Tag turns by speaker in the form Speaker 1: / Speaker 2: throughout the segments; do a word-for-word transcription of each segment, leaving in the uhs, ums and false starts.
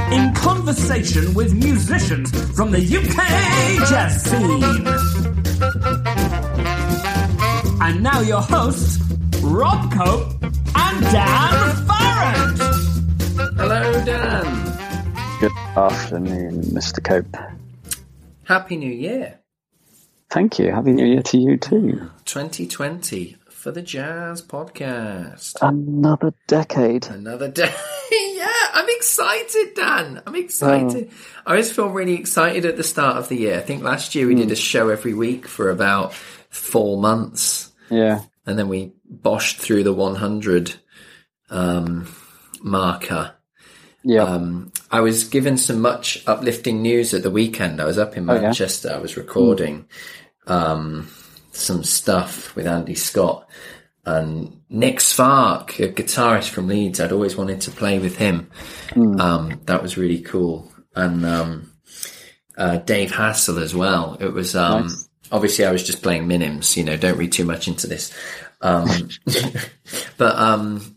Speaker 1: in conversation with musicians from the U K jazz scene. And now your hosts, Rob Cope and Dan Farrant.
Speaker 2: Hello, Dan.
Speaker 3: Good afternoon, Mister Cope.
Speaker 2: Happy New Year.
Speaker 3: Thank you. Happy New Year to you too.
Speaker 2: twenty twenty for the Jazz Podcast.
Speaker 3: Another decade.
Speaker 2: Another day. Yeah, I'm excited, Dan. I'm excited. Oh. I always feel really excited at the start of the year. I think last year we mm. did a show every week for about four months.
Speaker 3: Yeah.
Speaker 2: And then we boshed through the one hundred um, marker.
Speaker 3: Yeah.
Speaker 2: Um, I was given some much uplifting news at the weekend. I was up in Manchester. Oh, yeah? I was recording mm. um, some stuff with Andy Scott and Nick Spark, a guitarist from Leeds. I'd always wanted to play with him. Mm. Um, that was really cool. And um, uh, Dave Hassel as well. It was um, nice. Obviously I was just playing minims. You know, don't read too much into this. Um, but um,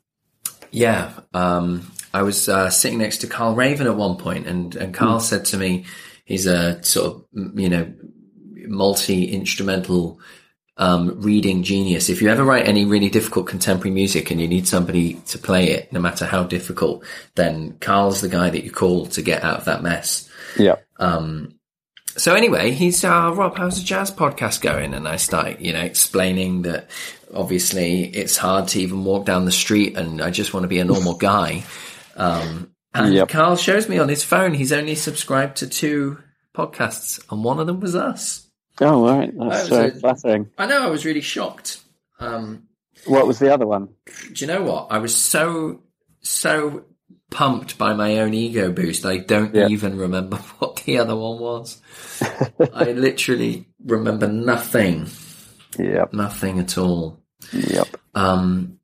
Speaker 2: yeah. Um, I was uh, sitting next to Carl Raven at one point, and, and Carl mm. said to me, he's a sort of, you know, multi-instrumental um, reading genius. If you ever write any really difficult contemporary music and you need somebody to play it, no matter how difficult, then Carl's the guy that you call to get out of that mess.
Speaker 3: Yeah.
Speaker 2: Um, so anyway, he's, uh, Rob, how's the Jazz Podcast going? And I start, you know, explaining that obviously it's hard to even walk down the street and I just want to be a normal guy. Um, and yep. Carl shows me on his phone he's only subscribed to two podcasts, and one of them was us.
Speaker 3: Oh, right. That's very flattering.
Speaker 2: I know, I was really shocked. Um,
Speaker 3: what was the other one?
Speaker 2: Do you know what? I was so, so pumped by my own ego boost, I don't yep. even remember what the other one was. I literally remember nothing.
Speaker 3: Yep.
Speaker 2: Nothing at all.
Speaker 3: Yep.
Speaker 2: Um,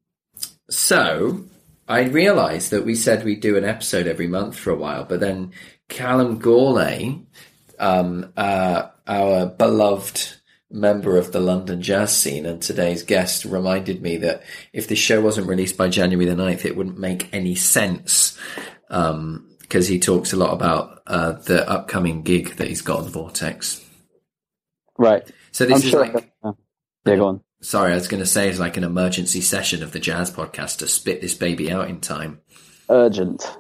Speaker 2: so... I realised that we said we'd do an episode every month for a while, but then Callum Gourlay, um, uh, our beloved member of the London jazz scene and today's guest, reminded me that if this show wasn't released by January the ninth, it wouldn't make any sense, um, because he talks a lot about uh, the upcoming gig that he's got on Vortex.
Speaker 3: Right.
Speaker 2: So this
Speaker 3: I'm
Speaker 2: is
Speaker 3: sure
Speaker 2: like...
Speaker 3: Uh, yeah, go on.
Speaker 2: Sorry, I was going to say it's like an emergency session of the Jazz Podcast to spit this baby out in time.
Speaker 3: Urgent.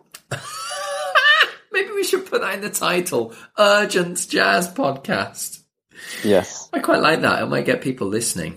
Speaker 2: Maybe we should put that in the title. Urgent Jazz Podcast.
Speaker 3: Yes.
Speaker 2: I quite like that. It might get people listening.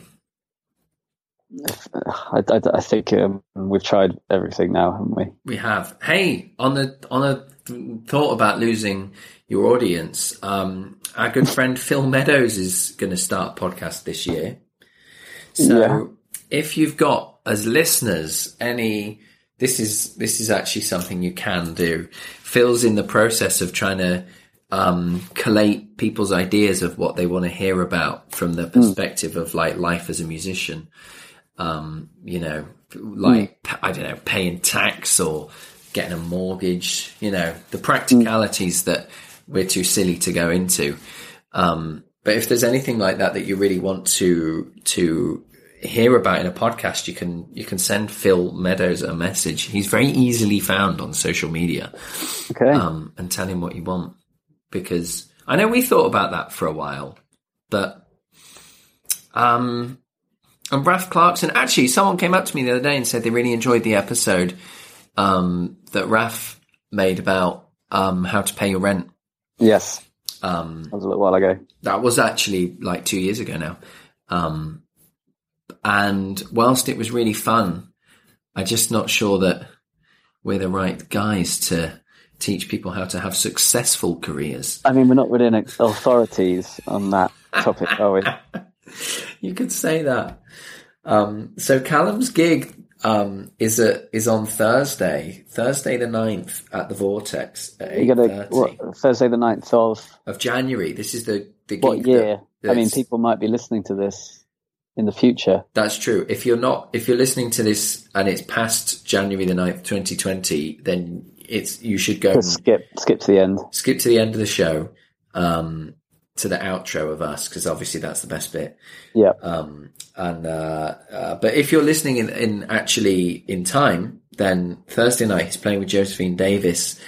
Speaker 3: I, I, I think um, we've tried everything now, haven't we?
Speaker 2: We have. Hey, on the on a thought about losing your audience, um, our good friend Phil Meadows is going to start a podcast this year. So yeah. If you've got, as listeners, any, this is, this is actually something you can do. Phil's in the process of trying to, um, collate people's ideas of what they want to hear about from the perspective mm. of like life as a musician. Um, you know, like, mm. I don't know, paying tax or getting a mortgage, you know, the practicalities mm. that we're too silly to go into. Um, But if there's anything like that that you really want to to hear about in a podcast, you can you can send Phil Meadows a message. He's very easily found on social media.
Speaker 3: Okay.
Speaker 2: Um, and tell him what you want. Because I know we thought about that for a while, but um, and Ralph Clarkson, actually, someone came up to me the other day and said they really enjoyed the episode um, that Ralph made about um, how to pay your rent.
Speaker 3: Yes.
Speaker 2: Um,
Speaker 3: that was a little while ago.
Speaker 2: That was actually like two years ago now. Um, and whilst it was really fun, I'm just not sure that we're the right guys to teach people how to have successful careers.
Speaker 3: I mean, we're not really authorities on that topic, are we?
Speaker 2: You could say that. Um, so Callum's gig um, is a, is on Thursday, Thursday the ninth at the Vortex at eight thirty.
Speaker 3: Thursday the ninth of?
Speaker 2: Of January. This is the, the gig.
Speaker 3: What year? That, I mean, people might be listening to this in the future.
Speaker 2: That's true. If you're not, if you're listening to this and it's past January the ninth, twenty twenty, then it's, you should go.
Speaker 3: Just skip, skip to the end.
Speaker 2: Skip to the end of the show. Um, to the outro of us, because obviously that's the best bit.
Speaker 3: Yeah.
Speaker 2: Um, and, uh, uh, but if you're listening in, in actually in time, then Thursday night he's playing with Josephine Davis,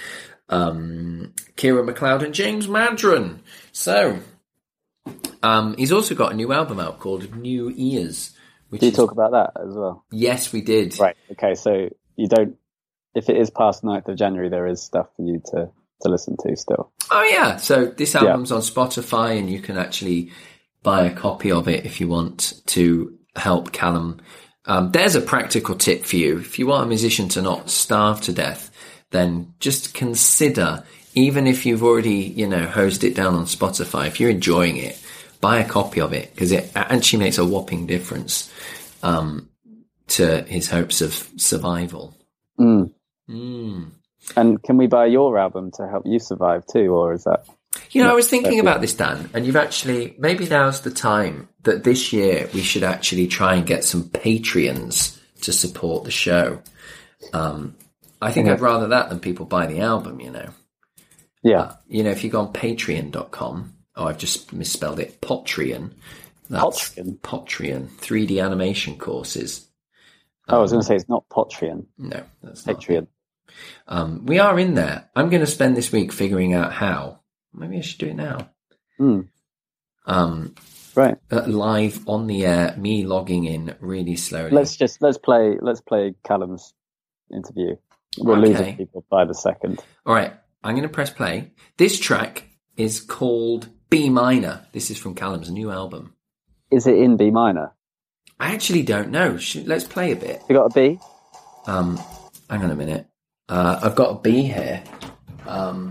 Speaker 2: um, Kieran MacLeod and James Madron. So, um, he's also got a new album out called New Ears. Which
Speaker 3: Did you
Speaker 2: is,
Speaker 3: talk about that as well?
Speaker 2: Yes, we did.
Speaker 3: Right. Okay. So you don't. If it is past ninth of January, there is stuff for you to, to listen to still.
Speaker 2: Oh yeah. So this album's yeah. on Spotify, and you can actually buy a copy of it if you want to help Callum. Um, there's a practical tip for you. If you want a musician to not starve to death, then just consider, even if you've already, you know, hosed it down on Spotify, if you're enjoying it, buy a copy of it, because it actually makes a whopping difference um, to his hopes of survival.
Speaker 3: Mm.
Speaker 2: Mm.
Speaker 3: And can we buy your album to help you survive too, or is that...
Speaker 2: You know, I was thinking about this, Dan, and you've actually, maybe now's the time that this year we should actually try and get some Patreons to support the show. Um, I think yeah. I'd rather that than people buy the album, you know.
Speaker 3: Yeah.
Speaker 2: Uh, you know, if you go on patreon dot com, oh, I've just misspelled it, Potreon. That's
Speaker 3: Potreon?
Speaker 2: Potreon, three D animation courses.
Speaker 3: Um, oh, I was going to say it's not Potreon.
Speaker 2: No, that's not
Speaker 3: Patreon.
Speaker 2: Um, we are in there. I'm going to spend this week figuring out how. Maybe I should do it now.
Speaker 3: Mm.
Speaker 2: Um,
Speaker 3: right.
Speaker 2: Uh, live on the air, me logging in really slowly.
Speaker 3: Let's just let's play let's play Callum's interview. We're
Speaker 2: okay.
Speaker 3: losing people by the second.
Speaker 2: All right, I'm going to press play. This track is called B Minor. This is from Callum's new album.
Speaker 3: Is it in B minor?
Speaker 2: I actually don't know. Should, let's play a bit.
Speaker 3: You got a B?
Speaker 2: Um, hang on a minute. Uh, I've got a B here. Um.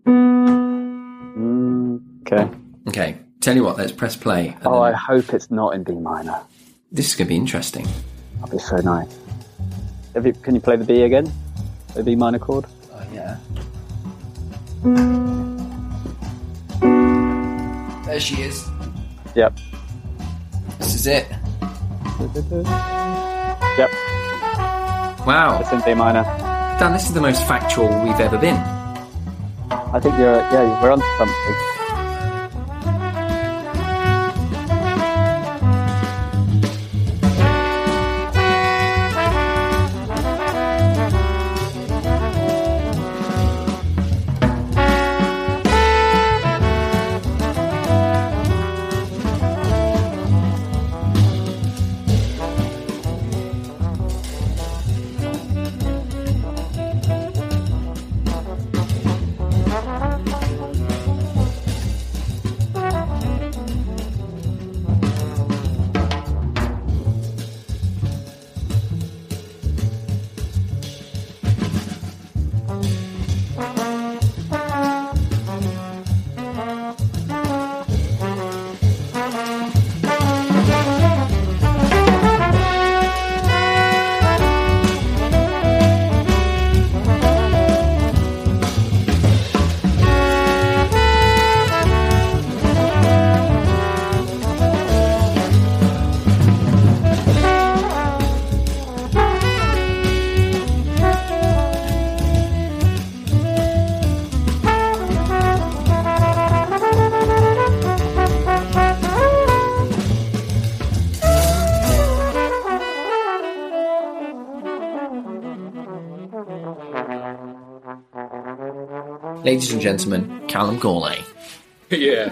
Speaker 3: Okay.
Speaker 2: Okay. Tell you what, let's press play.
Speaker 3: Oh, I hope it's not in B minor.
Speaker 2: This is going to be interesting.
Speaker 3: That'll be so nice. Have you, can you play the B again? The B minor chord?
Speaker 2: Oh, yeah. There she is.
Speaker 3: Yep.
Speaker 2: This is it.
Speaker 3: Yep.
Speaker 2: Wow.
Speaker 3: It's in B minor.
Speaker 2: Dan, this is the most factual we've ever been.
Speaker 3: I think you're, yeah, we're on to something.
Speaker 2: Ladies and gentlemen, Callum Gourlay.
Speaker 4: Yeah,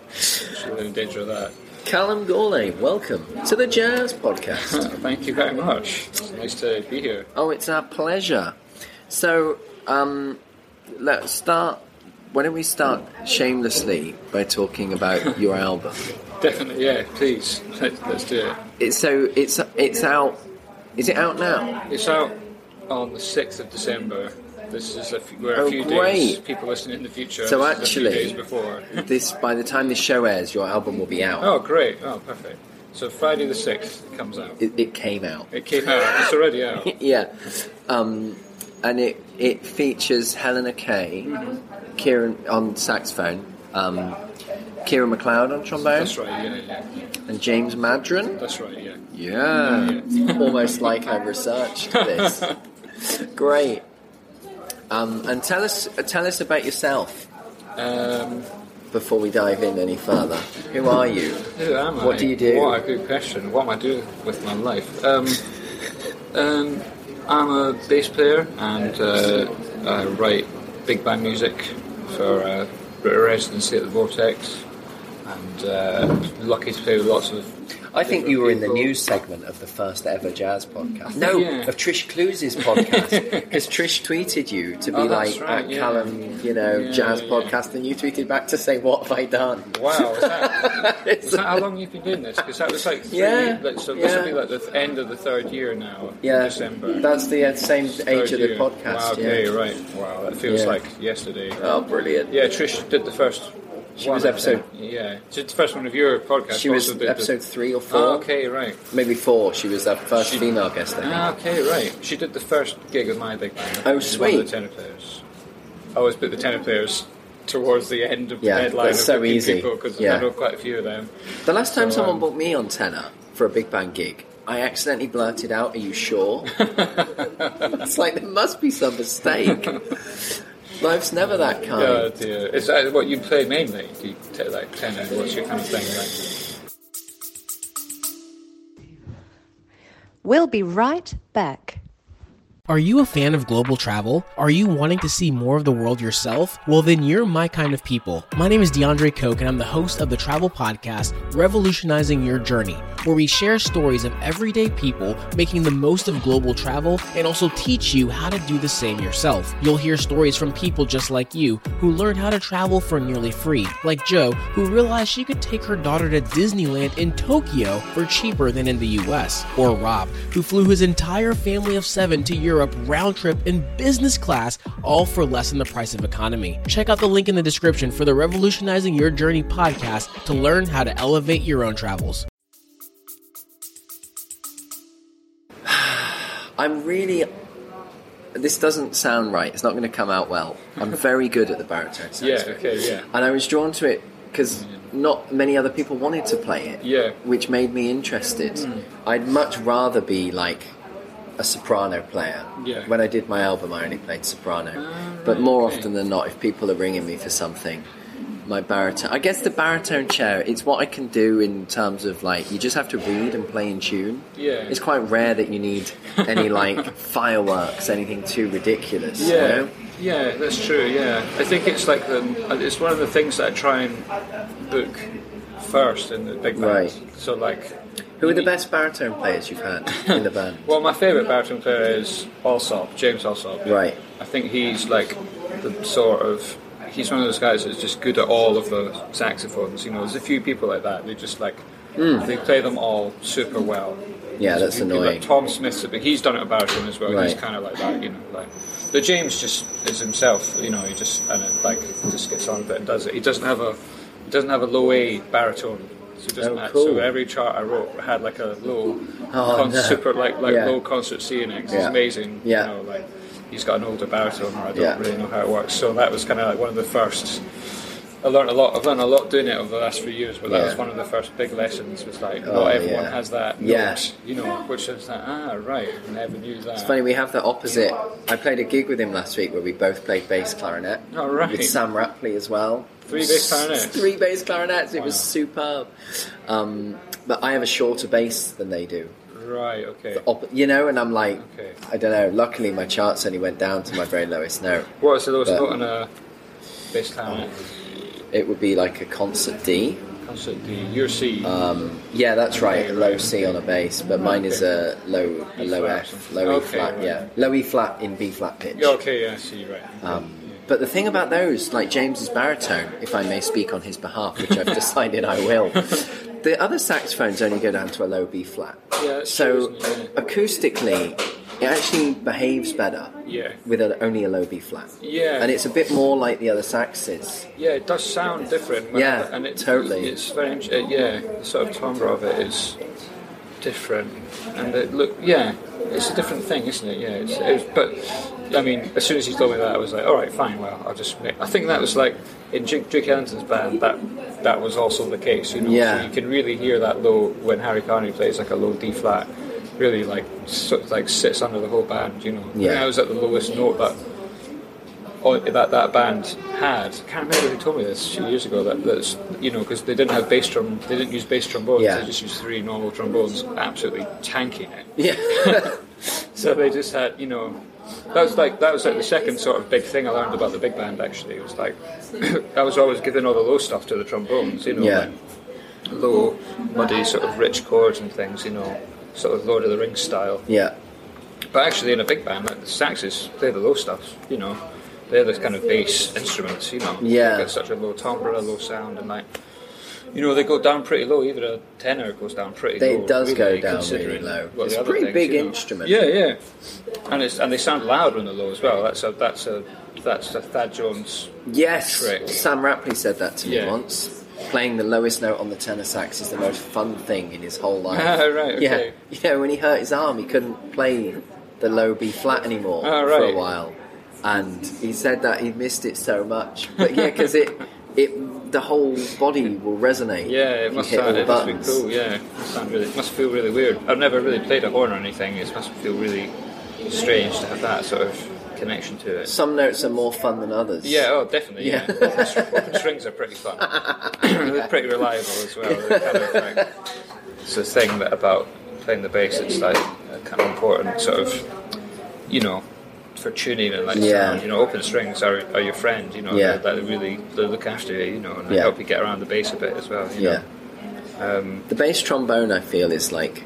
Speaker 4: I'm in danger of that.
Speaker 2: Callum Gourlay, welcome to the Jazz Podcast.
Speaker 4: Thank you very much. It's nice to be here.
Speaker 2: Oh, it's our pleasure. So, um, let's start. Why don't we start shamelessly by talking about your album?
Speaker 4: Definitely, yeah. Please, let's, let's do it.
Speaker 2: It's so it's it's out. Is it out now?
Speaker 4: It's out on the sixth of December. This is a few, we're a
Speaker 2: oh,
Speaker 4: few
Speaker 2: great.
Speaker 4: days. People listening in the future.
Speaker 2: So
Speaker 4: this
Speaker 2: actually,
Speaker 4: is a few days before.
Speaker 2: this by the time this show airs, your album will be out.
Speaker 4: Oh, great! Oh, perfect. So Friday the sixth it comes out.
Speaker 2: It, it came out.
Speaker 4: It came out. It's already out.
Speaker 2: Yeah, um, and it it features Helena Kay, mm-hmm. Kieran on saxophone, um, Kieran MacLeod on trombone.
Speaker 4: That's right. Yeah, yeah.
Speaker 2: And James Madron.
Speaker 4: That's right. Yeah.
Speaker 2: Yeah. yeah. Almost like I've researched this. Great. Um, and tell us tell us about yourself.
Speaker 4: Um,
Speaker 2: before we dive in any further. Who are you?
Speaker 4: Who am I?
Speaker 2: What do you do?
Speaker 4: What a good question. What am I doing with my life? Um, um, I'm a bass player and uh, I write big band music for uh, a residency at the Vortex, and uh, lucky to play with lots of.
Speaker 2: I think you were in the
Speaker 4: people.
Speaker 2: news segment of the first ever jazz podcast. No,
Speaker 4: Yeah.
Speaker 2: of Trish Cluse's podcast. Because Trish tweeted you to be
Speaker 4: Oh, that's
Speaker 2: like,
Speaker 4: right,
Speaker 2: at
Speaker 4: yeah.
Speaker 2: Callum, you know,
Speaker 4: Yeah,
Speaker 2: jazz
Speaker 4: yeah,
Speaker 2: podcast, and you tweeted back to say, what have I done?
Speaker 4: Wow, is that, is that how long you've been doing this? Because that was like three,
Speaker 2: Yeah,
Speaker 4: like, so this
Speaker 2: yeah.
Speaker 4: will be like the th- end of the third year now,
Speaker 2: Yeah,
Speaker 4: December.
Speaker 2: that's the uh, same
Speaker 4: Third
Speaker 2: age of the
Speaker 4: year.
Speaker 2: podcast.
Speaker 4: Wow, okay,
Speaker 2: yeah.
Speaker 4: right. Wow, that feels
Speaker 2: Yeah.
Speaker 4: like yesterday.
Speaker 2: Oh, brilliant.
Speaker 4: Yeah, Trish did the first.
Speaker 2: She
Speaker 4: one,
Speaker 2: was
Speaker 4: I
Speaker 2: episode-
Speaker 4: think. Yeah, she did the first one of your podcast.
Speaker 2: She was
Speaker 4: also did
Speaker 2: episode
Speaker 4: the,
Speaker 2: three or four.
Speaker 4: Oh, okay, right.
Speaker 2: Maybe four. She was our first
Speaker 4: She-
Speaker 2: female guest, I think.
Speaker 4: Ah, okay, right. She did the first gig with my big band.
Speaker 2: Oh,
Speaker 4: She was One of
Speaker 2: sweet.
Speaker 4: the tenor players. I always put the tenor players towards the end of
Speaker 2: Yeah,
Speaker 4: the deadline
Speaker 2: that's
Speaker 4: of
Speaker 2: so
Speaker 4: booking
Speaker 2: easy.
Speaker 4: people because
Speaker 2: Yeah.
Speaker 4: I know quite a few of them.
Speaker 2: The last time
Speaker 4: So,
Speaker 2: someone
Speaker 4: um,
Speaker 2: booked me on tenor for a big band gig, I accidentally blurted out, "Are you sure?" It's like, there must be some mistake. Life's never that kind.
Speaker 4: Oh dear. Is that what you play mainly? Do you t- like tenor? What's your kind of thing like?
Speaker 5: We'll be right back.
Speaker 6: Are you a fan of global travel? Are you wanting to see more of the world yourself? Well, then you're my kind of people. My name is DeAndre Koch, and I'm the host of the travel podcast, Revolutionizing Your Journey, where we share stories of everyday people making the most of global travel and also teach you how to do the same yourself. You'll hear stories from people just like you who learned how to travel for nearly free, like Jo, who realized she could take her daughter to Disneyland in Tokyo for cheaper than in the U S, or Rob, who flew his entire family of seven to Europe round trip in business class, all for less than the price of economy. Check out the link in the description for the Revolutionizing Your Journey podcast to learn how to elevate your own travels.
Speaker 2: I'm really... This doesn't sound right. It's not going to come out well. I'm very good at the baritone
Speaker 4: Yeah.
Speaker 2: saxophone.
Speaker 4: Okay. Yeah.
Speaker 2: And I was drawn to it because not many other people wanted to play it.
Speaker 4: Yeah.
Speaker 2: Which made me interested.
Speaker 4: Mm.
Speaker 2: I'd much rather be like a soprano player.
Speaker 4: Yeah.
Speaker 2: When I did my album, I only played soprano.
Speaker 4: Ah,
Speaker 2: but
Speaker 4: right,
Speaker 2: more
Speaker 4: okay.
Speaker 2: often than not, if people are ringing me for something, my baritone... I guess the baritone chair, it's what I can do in terms of, like, you just have to read and play in tune.
Speaker 4: Yeah.
Speaker 2: It's quite rare that you need any, like, fireworks, anything too ridiculous. you
Speaker 4: Yeah.
Speaker 2: know?
Speaker 4: Yeah, that's true. Yeah, I think it's like the it's one of the things that I try and book first in the big band.
Speaker 2: Right.
Speaker 4: So like,
Speaker 2: Who are the best baritone players you've had in the band?
Speaker 4: well, my favourite baritone player is Alsop, James Alsop.
Speaker 2: Right.
Speaker 4: I think he's like the sort of he's one of those guys that's just good at all of the saxophones. You know, there's a few people like that. They just like they play them all super well.
Speaker 2: Yeah,
Speaker 4: There's a
Speaker 2: that's
Speaker 4: few people
Speaker 2: annoying.
Speaker 4: Like Tom Smith's, but he's done it at baritone as well. He's
Speaker 2: Right.
Speaker 4: kind of like that, you know. Like, but James just is himself. You know, he just and it, like just gets on with it and does it. He doesn't have a he doesn't have a low A baritone. So, it doesn't
Speaker 2: Oh,
Speaker 4: have,
Speaker 2: cool.
Speaker 4: so every chart I wrote had like a low,
Speaker 2: Oh,
Speaker 4: con-
Speaker 2: no.
Speaker 4: super like like
Speaker 2: Yeah.
Speaker 4: low concert C N X.
Speaker 2: Yeah.
Speaker 4: It's amazing.
Speaker 2: Yeah.
Speaker 4: You know, like he's got an older baritone, or I don't
Speaker 2: Yeah.
Speaker 4: really know how it works. So that was kind of like one of the first. I learned a lot. I've learned a lot doing it over the last few years, but that
Speaker 2: Yeah.
Speaker 4: was one of the first big lessons. Was like
Speaker 2: Oh,
Speaker 4: not everyone
Speaker 2: yeah.
Speaker 4: has that
Speaker 2: Yeah.
Speaker 4: note, you know, which is like ah right, I never knew that.
Speaker 2: It's funny, we have the opposite. I played a gig with him last week where we both played bass clarinet.
Speaker 4: Oh, right.
Speaker 2: With Sam Rapley as well.
Speaker 4: Three bass clarinets?
Speaker 2: Three bass clarinets. It was
Speaker 4: Wow.
Speaker 2: superb. Um, but I have a shorter bass than they do.
Speaker 4: Right. Okay.
Speaker 2: Op- you know, and I'm like,
Speaker 4: Okay.
Speaker 2: I don't know. Luckily, my charts only went down to my very lowest note.
Speaker 4: What's the lowest
Speaker 2: But-
Speaker 4: note on a bass clarinet?
Speaker 2: It would be like a concert D.
Speaker 4: Concert D. Your C.
Speaker 2: Um, yeah, that's right. A low C on a bass, but mine is a low, a
Speaker 4: E
Speaker 2: low
Speaker 4: flat or
Speaker 2: F,
Speaker 4: something.
Speaker 2: low E
Speaker 4: Okay,
Speaker 2: flat.
Speaker 4: right.
Speaker 2: Yeah, low E flat in B flat pitch.
Speaker 4: Yeah, okay. Yeah. C. Right.
Speaker 2: Um, but the thing about those, like James's baritone, if I may speak on his behalf, which I've decided I will, the other saxophones only go down to a low B flat.
Speaker 4: Yeah, that's
Speaker 2: So
Speaker 4: true, isn't it?
Speaker 2: acoustically, it actually behaves better
Speaker 4: Yeah.
Speaker 2: with a, only a low B flat.
Speaker 4: Yeah.
Speaker 2: And it's a bit more like the other saxes.
Speaker 4: Yeah, it does sound different. when
Speaker 2: Yeah,
Speaker 4: I- and it,
Speaker 2: totally.
Speaker 4: It's very int- uh, yeah. The sort of timbre of it is different, and it look yeah, it's a different thing, isn't it? Yeah, it's, it's but I mean, as soon as he told me that, I was like, all right, fine. Well, I'll just make. I think that was like in Duke, Duke Ellington's band. That that was also the case. You know,
Speaker 2: Yeah.
Speaker 4: so you can really hear that low when Harry Carney plays like a low D flat. Really like sort of like sits under the whole band. You know,
Speaker 2: Yeah.
Speaker 4: when I was at the lowest note that. Oh, that that band had. I can't remember who told me this a few years ago. That that's you know because they didn't have bass drum, they didn't use bass trombones.
Speaker 2: Yeah.
Speaker 4: They just used three normal trombones, absolutely tanking it.
Speaker 2: Yeah.
Speaker 4: So they just had you know That was like that was like the second sort of big thing I learned about the big band. Actually, it was like I was always giving all the low stuff to the trombones, you know,
Speaker 2: Yeah.
Speaker 4: like low, muddy, sort of rich chords and things, you know, sort of Lord of the Rings style.
Speaker 2: Yeah.
Speaker 4: But actually, in a big band, like the saxes, they're the low stuff, you know, they're the kind of bass instruments, you know.
Speaker 2: Yeah.
Speaker 4: They get such a low timbre, low sound, and like. You know, they go down pretty low. Even a tenor goes down pretty
Speaker 2: They-
Speaker 4: low.
Speaker 2: it does
Speaker 4: really,
Speaker 2: go down
Speaker 4: considering
Speaker 2: really low.
Speaker 4: what
Speaker 2: It's
Speaker 4: the
Speaker 2: a
Speaker 4: other
Speaker 2: pretty
Speaker 4: things,
Speaker 2: big
Speaker 4: you know.
Speaker 2: instrument.
Speaker 4: Yeah, yeah. And it's and they sound loud when they're low as well. That's a that's a that's a Thad Jones.
Speaker 2: Yes.
Speaker 4: Trick.
Speaker 2: Sam Rapley said that to me
Speaker 4: Yeah.
Speaker 2: once. Playing the lowest note on the tenor sax is the most fun thing in his whole life.
Speaker 4: Ah, right, okay.
Speaker 2: Yeah. Yeah, when he hurt his arm, he couldn't play the low B flat anymore
Speaker 4: Ah,
Speaker 2: for a
Speaker 4: right.
Speaker 2: while. And he said that he missed it so much. But yeah, because it, it, the whole body will resonate.
Speaker 4: Yeah,
Speaker 2: if
Speaker 4: it
Speaker 2: you
Speaker 4: must
Speaker 2: hit all
Speaker 4: sound
Speaker 2: the
Speaker 4: it must be
Speaker 2: buttons.
Speaker 4: cool. Yeah, it must sound really. It must feel really weird. I've never really played a horn or anything. It must feel really strange to have that sort of connection to it.
Speaker 2: Some notes are more fun than others.
Speaker 4: Yeah, oh, definitely. Yeah,
Speaker 2: Yeah.
Speaker 4: Open, str- open strings are pretty fun. They're pretty reliable as well. They're kind of like, it's a thing that about playing the bass. It's like a kind of important sort of, you know, for tuning and like
Speaker 2: Yeah.
Speaker 4: sound. You know, open strings are, are your friend. You know,
Speaker 2: Yeah.
Speaker 4: they they really they look after you. You know, and they
Speaker 2: Yeah.
Speaker 4: help you get around the bass a bit as well. You
Speaker 2: Yeah.
Speaker 4: know? Um,
Speaker 2: The bass trombone, I feel, is like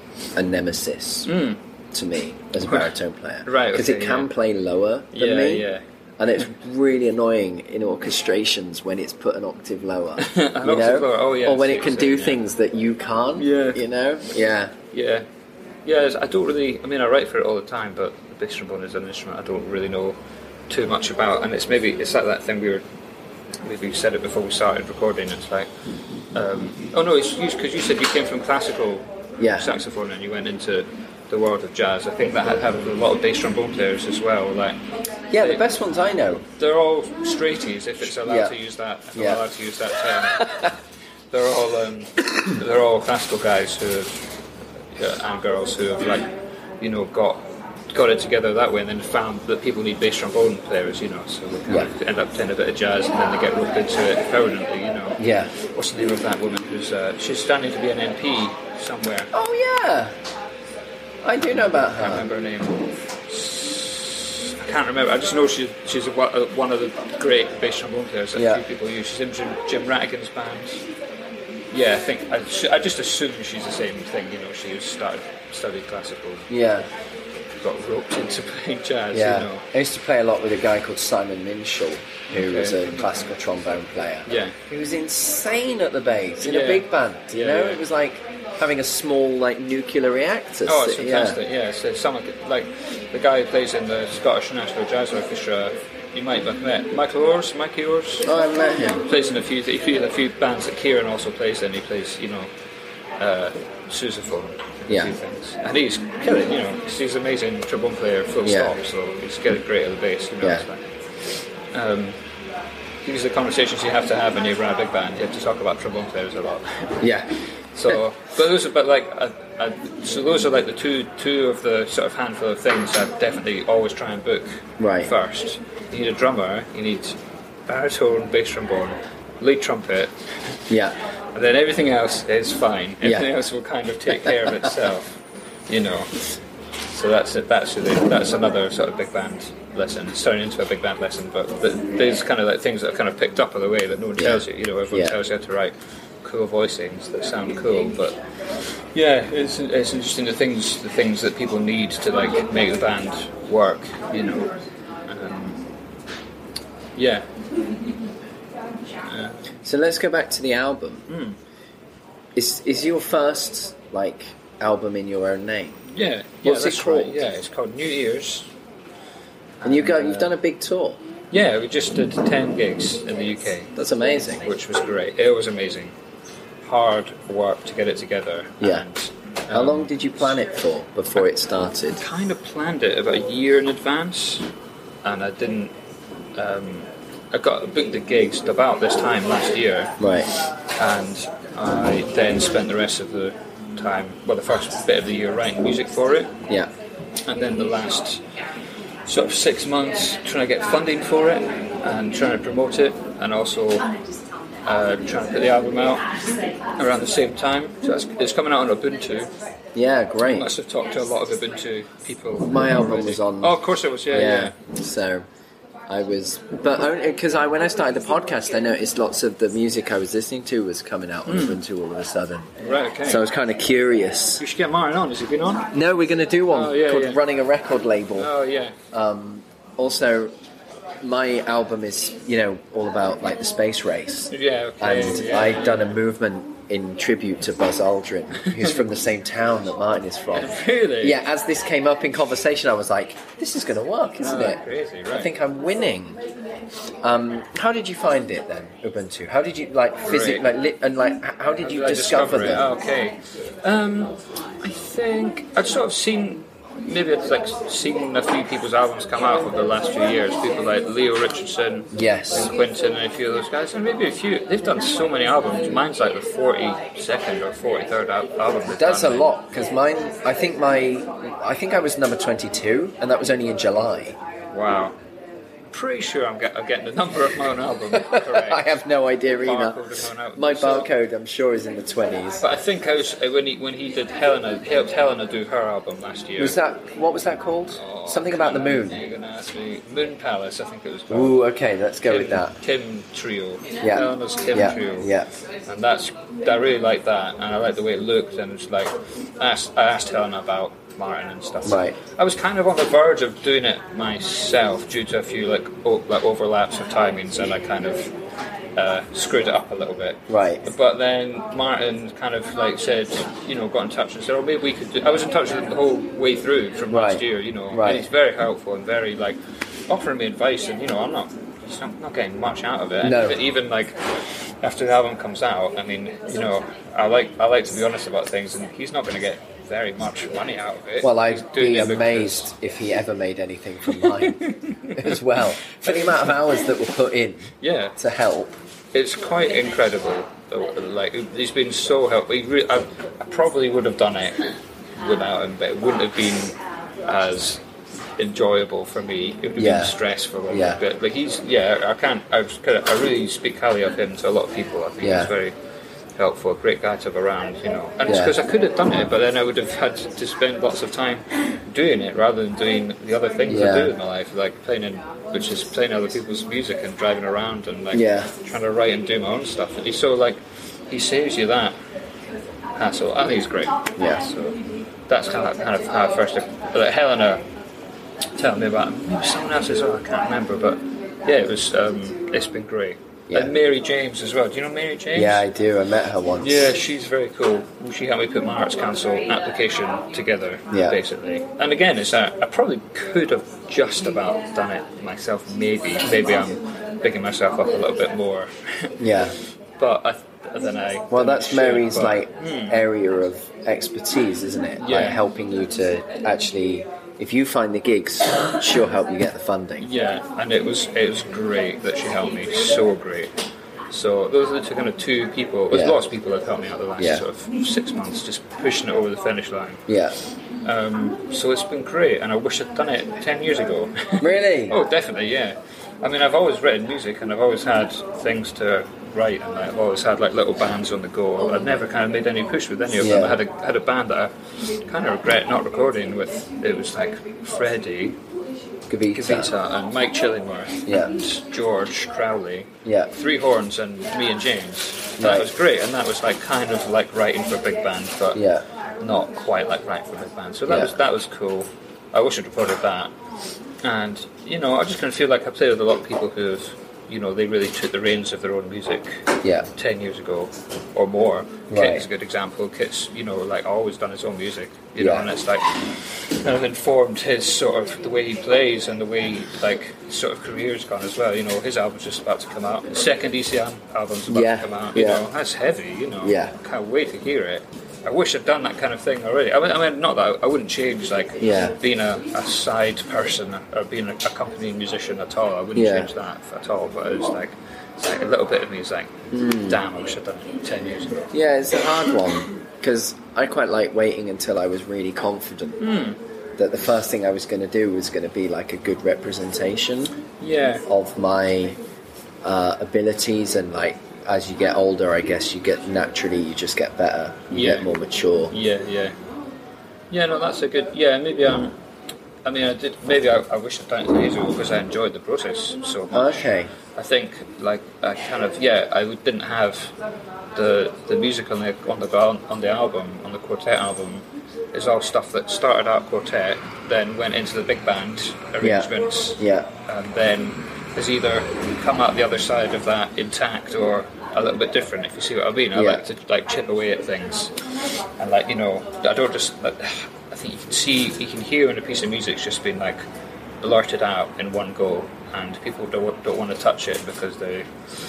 Speaker 2: a nemesis to me as a baritone player.
Speaker 4: Right,
Speaker 2: Because
Speaker 4: okay,
Speaker 2: it can
Speaker 4: yeah.
Speaker 2: play lower than
Speaker 4: yeah,
Speaker 2: me.
Speaker 4: yeah.
Speaker 2: And it's really annoying in orchestrations when it's put an octave lower. you
Speaker 4: octave
Speaker 2: know?
Speaker 4: lower, oh, yeah,
Speaker 2: Or when
Speaker 4: I see
Speaker 2: it
Speaker 4: what
Speaker 2: can
Speaker 4: you're
Speaker 2: do
Speaker 4: saying, yeah.
Speaker 2: things that you can't.
Speaker 4: Yeah.
Speaker 2: You know? Yeah.
Speaker 4: Yeah, yeah. I don't really. I mean, I write for it all the time, but the bass trombone is an instrument I don't really know too much about. And it's maybe it's like that thing we were. Maybe you said it before we started recording. It's like, um, oh no, it's because you said you came from classical
Speaker 2: Yeah.
Speaker 4: saxophone and you went into the world of jazz. I think that had happened with a lot of bass trombone players as well. Like,
Speaker 2: Yeah,
Speaker 4: they-
Speaker 2: the best ones I know.
Speaker 4: they're all straighties, if it's allowed
Speaker 2: Yeah.
Speaker 4: to use that. If
Speaker 2: Yeah.
Speaker 4: I'm allowed to use that term. they're all um, they're all classical guys who have, yeah, and girls who have like you know got got it together that way, and then found that people need bass trombone players. You know, so they kind
Speaker 2: Yeah.
Speaker 4: of end up playing a bit of jazz, and then they get roped into it permanently. You know.
Speaker 2: Yeah.
Speaker 4: What's the name of that woman who's uh, she's standing to be an M P somewhere?
Speaker 2: Oh, yeah. I do know about
Speaker 4: I can't
Speaker 2: her.
Speaker 4: remember her name. I can't remember. I just know she's she's a, a, one of the great bass trombone players that
Speaker 2: Yeah.
Speaker 4: few people use. She's in Jim, Jim Rattigan's band. Yeah, I think I, sh- I just assume she's the same thing. You know, she was started studied classical,
Speaker 2: Yeah.
Speaker 4: got roped into playing jazz.
Speaker 2: Yeah.
Speaker 4: You know.
Speaker 2: I used to play a lot with a guy called Simon Minshall, who
Speaker 4: Okay.
Speaker 2: was a classical trombone player.
Speaker 4: Yeah.
Speaker 2: He was insane at the bass in
Speaker 4: Yeah.
Speaker 2: a big band. You
Speaker 4: Yeah,
Speaker 2: know,
Speaker 4: yeah.
Speaker 2: it was like having a small like nuclear reactor.
Speaker 4: Oh, it's
Speaker 2: sit-
Speaker 4: fantastic! Yeah, so someone could- like the guy who plays in the Scottish National Jazz Orchestra. You might have met Michael Ors, Mikey Ors.
Speaker 2: Oh, I met him.
Speaker 4: Plays in a few, he plays in a few bands that Kieran also plays in. He plays, you know, uh, sousaphone. and
Speaker 2: Yeah.
Speaker 4: A few things. And he's killing, you know, he's an amazing trombone player, full
Speaker 2: Yeah.
Speaker 4: stop. So he's getting great at the bass. You know,
Speaker 2: Yeah.
Speaker 4: it's like, um, these are the conversations you have to have when you run a big band. You have to talk about trombone players a lot.
Speaker 2: Yeah.
Speaker 4: So, but those are, but like, uh, uh, so those are like the two, two of the sort of handful of things I definitely always try and book
Speaker 2: Right.
Speaker 4: first. You need a drummer, you need baritone, bass trombone, lead trumpet,
Speaker 2: Yeah.
Speaker 4: and then everything else is fine.
Speaker 2: Yeah.
Speaker 4: Everything else will kind of take care of itself, you know. So that's it. That's really, that's another sort of big band lesson. It's turning into a big band lesson, but th- there's kind of like things that are kind of picked up on the way that no one
Speaker 2: Yeah.
Speaker 4: tells you. You know, everyone
Speaker 2: Yeah.
Speaker 4: tells you how to write cool voicings that sound cool, but yeah, it's it's interesting the things the things that people need to like make the band work. You know, um, yeah.
Speaker 2: So let's go back to the album.
Speaker 4: Hmm.
Speaker 2: Is is your first like album in your own name?
Speaker 4: Yeah, yeah,
Speaker 2: What's it
Speaker 4: that's right.
Speaker 2: called?
Speaker 4: Yeah, it's called New Ears.
Speaker 2: And you go, you've
Speaker 4: uh,
Speaker 2: done a big tour.
Speaker 4: Yeah, we just did ten gigs in the U K,
Speaker 2: That's amazing.
Speaker 4: which was great. It was amazing. Hard work to get it together.
Speaker 2: Yeah.
Speaker 4: And,
Speaker 2: How
Speaker 4: um,
Speaker 2: long did you plan it for before it started?
Speaker 4: Kind of planned it about a year in advance, and I didn't. Um, I got booked the gigs about this time last year,
Speaker 2: Right.
Speaker 4: and I then spent the rest of the time, well, the first bit of the year writing music for it,
Speaker 2: Yeah.
Speaker 4: and then the last sort of six months trying to get funding for it and trying to promote it, and also uh, trying to put the album out around the same time. So it's, it's coming out on Ubuntu,
Speaker 2: Yeah,
Speaker 4: You
Speaker 2: great.
Speaker 4: must have talked to a lot of Ubuntu people.
Speaker 2: My album
Speaker 4: already.
Speaker 2: was on.
Speaker 4: Oh, of course it was. Yeah, yeah.
Speaker 2: So I was, but because I when I started the podcast, I noticed lots of the music I was listening to was coming out on Ubuntu all of a sudden.
Speaker 4: Right. Okay.
Speaker 2: So I was kind of curious.
Speaker 4: You should get Martin on. Has he been on?
Speaker 2: No, we're going to do one
Speaker 4: Oh, yeah,
Speaker 2: called
Speaker 4: yeah.
Speaker 2: Running a Record Label.
Speaker 4: Oh yeah.
Speaker 2: Um, also, my album is, you know, all about like the space race.
Speaker 4: Yeah. Okay.
Speaker 2: And
Speaker 4: yeah.
Speaker 2: I'd done a movement in tribute to Buzz Aldrin, who's from the same town that Martin is from.
Speaker 4: Really?
Speaker 2: Yeah, as this came up in conversation, I was like, this is going to work, isn't
Speaker 4: Oh,
Speaker 2: it?
Speaker 4: crazy, right.
Speaker 2: I think I'm winning. Um, how did you find it then, Ubuntu? How did you, like, physically,
Speaker 4: Great.
Speaker 2: like, li- and like, h- how did you
Speaker 4: I
Speaker 2: discover
Speaker 4: it?
Speaker 2: them?
Speaker 4: Oh, okay. Um, I think I'd sort of seen, maybe I'd like seen a few people's albums come out over the last few years. People like Leo Richardson,
Speaker 2: Yes.
Speaker 4: and Quinton, and a few of those guys, and maybe a few. They've done so many albums. Mine's like the forty-second or forty-third al- album. they've
Speaker 2: That's a
Speaker 4: done.
Speaker 2: lot, because mine, I think my, I think I was number twenty-two, and that was only in July.
Speaker 4: Wow. Pretty sure I'm, get, I'm getting the number of my own album correct.
Speaker 2: I have no idea either.
Speaker 4: Barcode of my own album.
Speaker 2: My
Speaker 4: So-
Speaker 2: barcode, I'm sure, is in the twenties.
Speaker 4: But I think I was when he when he did Helena, he helped Helena do her album last year.
Speaker 2: Was that, what was that called?
Speaker 4: Oh,
Speaker 2: Something about the moon.
Speaker 4: You're gonna ask me. Moon Palace, I think it was called.
Speaker 2: Ooh, okay, let's go
Speaker 4: Tim,
Speaker 2: with that.
Speaker 4: Tim Trio.
Speaker 2: Yeah.
Speaker 4: Helena's Tim
Speaker 2: Yeah,
Speaker 4: Trio.
Speaker 2: yeah.
Speaker 4: And that's I really like that, and I like the way it looked, and it's like I asked, I asked Helena about Martin and stuff.
Speaker 2: Right.
Speaker 4: I was kind of on the verge of doing it myself due to a few like o- like overlaps of timings, and I kind of uh, screwed it up a little bit.
Speaker 2: Right.
Speaker 4: But then Martin kind of like said, you know, got in touch and said, "Oh, maybe we could." Do... I was in touch with him the whole way through from
Speaker 2: Right.
Speaker 4: last year, you know.
Speaker 2: Right.
Speaker 4: And he's very helpful and very like offering me advice, and you know, I'm not, I'm not getting much out of it.
Speaker 2: No.
Speaker 4: But even like after the album comes out, I mean, you know, I like I like to be honest about things, and he's not going to get very much money out of it.
Speaker 2: Well,
Speaker 4: He's
Speaker 2: I'd
Speaker 4: doing
Speaker 2: be
Speaker 4: it because-
Speaker 2: amazed if he ever made anything from mine as well. For the amount of hours that were put in
Speaker 4: Yeah,
Speaker 2: to help.
Speaker 4: it's quite incredible. Though. Like he's been so helpful. He re- I, I probably would have done it without him, but it wouldn't have been as enjoyable for me. It would have
Speaker 2: Yeah.
Speaker 4: been stressful a
Speaker 2: Yeah.
Speaker 4: little bit. Like he's, yeah, I can't. I was kind of, I really speak highly of him to a lot of people. I think
Speaker 2: Yeah.
Speaker 4: he's very helpful, a great guy to have around, you know. And it's
Speaker 2: Yeah.
Speaker 4: because I could have done it, but then I would have had to spend lots of time doing it rather than doing the other things
Speaker 2: Yeah.
Speaker 4: I do in my life, like playing in, which is playing other people's music and driving around and like
Speaker 2: Yeah.
Speaker 4: trying to write and do my own stuff. And he's so like, he saves you that hassle. I think he's great.
Speaker 2: Yeah.
Speaker 4: So that's kind of kind of how I first. Like Helena telling me about him. Maybe someone else as well. I can't remember, but yeah, it was. Um, it's been great.
Speaker 2: Yeah.
Speaker 4: And Mary James as well. Do you know Mary James?
Speaker 2: Yeah, I do. I met her once.
Speaker 4: Yeah, she's very cool. She helped me put my Arts Council application together,
Speaker 2: Yeah.
Speaker 4: basically. And again, it's a, I probably could have just about done it myself. Maybe, maybe I'm bigging myself up a little bit more.
Speaker 2: Yeah.
Speaker 4: But I, then I.
Speaker 2: Well,
Speaker 4: then I
Speaker 2: that's
Speaker 4: should,
Speaker 2: Mary's
Speaker 4: but-
Speaker 2: like area of expertise, isn't it?
Speaker 4: Yeah.
Speaker 2: Like helping you to actually, if you find the gigs, she'll help you get the funding.
Speaker 4: Yeah, and it was it was great that she helped me. So great. So those are the two, kind of two people. There's
Speaker 2: Yeah.
Speaker 4: lots of people that have helped me out the last
Speaker 2: Yeah.
Speaker 4: sort of six months, just pushing it over the finish line.
Speaker 2: Yeah.
Speaker 4: Um, so it's been great, and I wish I'd done it ten years ago.
Speaker 2: Really?
Speaker 4: Oh, definitely, yeah. I mean, I've always written music, and I've always had things to write, and I've always had like little bands on the go. I've never kind of made any push with any of them.
Speaker 2: Yeah.
Speaker 4: I had a had a band that I kind of regret not recording with. It was like Freddie
Speaker 2: Gavita.
Speaker 4: Gavita and Mike Chillingworth
Speaker 2: Yeah.
Speaker 4: and George Crowley.
Speaker 2: Yeah.
Speaker 4: Three horns and me and James. That
Speaker 2: Right.
Speaker 4: was great, and that was like kind of like writing for a big band, but
Speaker 2: Yeah.
Speaker 4: not quite like writing for a big band. So that
Speaker 2: Yeah.
Speaker 4: was that was cool. I wish I'd recorded that. And you know, I just kind of feel like I played with a lot of people who have, you know, they really took the reins of their own music
Speaker 2: Yeah.
Speaker 4: ten years ago or more.
Speaker 2: Right.
Speaker 4: Kit is a good example. Kit's, you know, like always done his own music, you
Speaker 2: Yeah.
Speaker 4: know, and it's like kind of informed his sort of the way he plays and the way like sort of career's gone as well. You know, his album's just about to come out. His second E C M album's about
Speaker 2: Yeah,
Speaker 4: to come out. You
Speaker 2: yeah.
Speaker 4: know, that's heavy. You know,
Speaker 2: Yeah.
Speaker 4: can't wait to hear it. I wish I'd done that kind of thing already. I mean, I mean not that I, I wouldn't change like
Speaker 2: Yeah.
Speaker 4: being a, a side person or being a accompanying musician at all. I wouldn't
Speaker 2: Yeah.
Speaker 4: change that at all. But it's like, it's like a little bit of me is like,
Speaker 2: Hmm.
Speaker 4: damn, I wish I'd done it ten years ago.
Speaker 2: Yeah, it's a hard one because I quite like waiting until I was really confident that the first thing I was going to do was going to be like a good representation
Speaker 4: Yeah,
Speaker 2: of my uh, abilities, and like as you get older, I guess you get naturally you just get better, you
Speaker 4: Yeah.
Speaker 2: get more mature.
Speaker 4: yeah, yeah. Yeah, no, that's a good. Yeah, maybe I'm. I mean, I did. Maybe I, I wish I'd done it ten years ago because I enjoyed the process so much.
Speaker 2: Okay.
Speaker 4: I think, like, I kind of yeah, I would- didn't have the the music on the on the gal- on the album on the quartet album. Is all stuff that started out quartet, then went into the big band arrangements,
Speaker 2: Yeah.
Speaker 4: and then has either come out the other side of that intact or a little bit different. If you see what I mean, I
Speaker 2: Yeah.
Speaker 4: like to like chip away at things, and like you know, I don't just. Like, I think you can see, you can hear when a piece of music's just been like blurted out in one go, and people don't don't want to touch it because they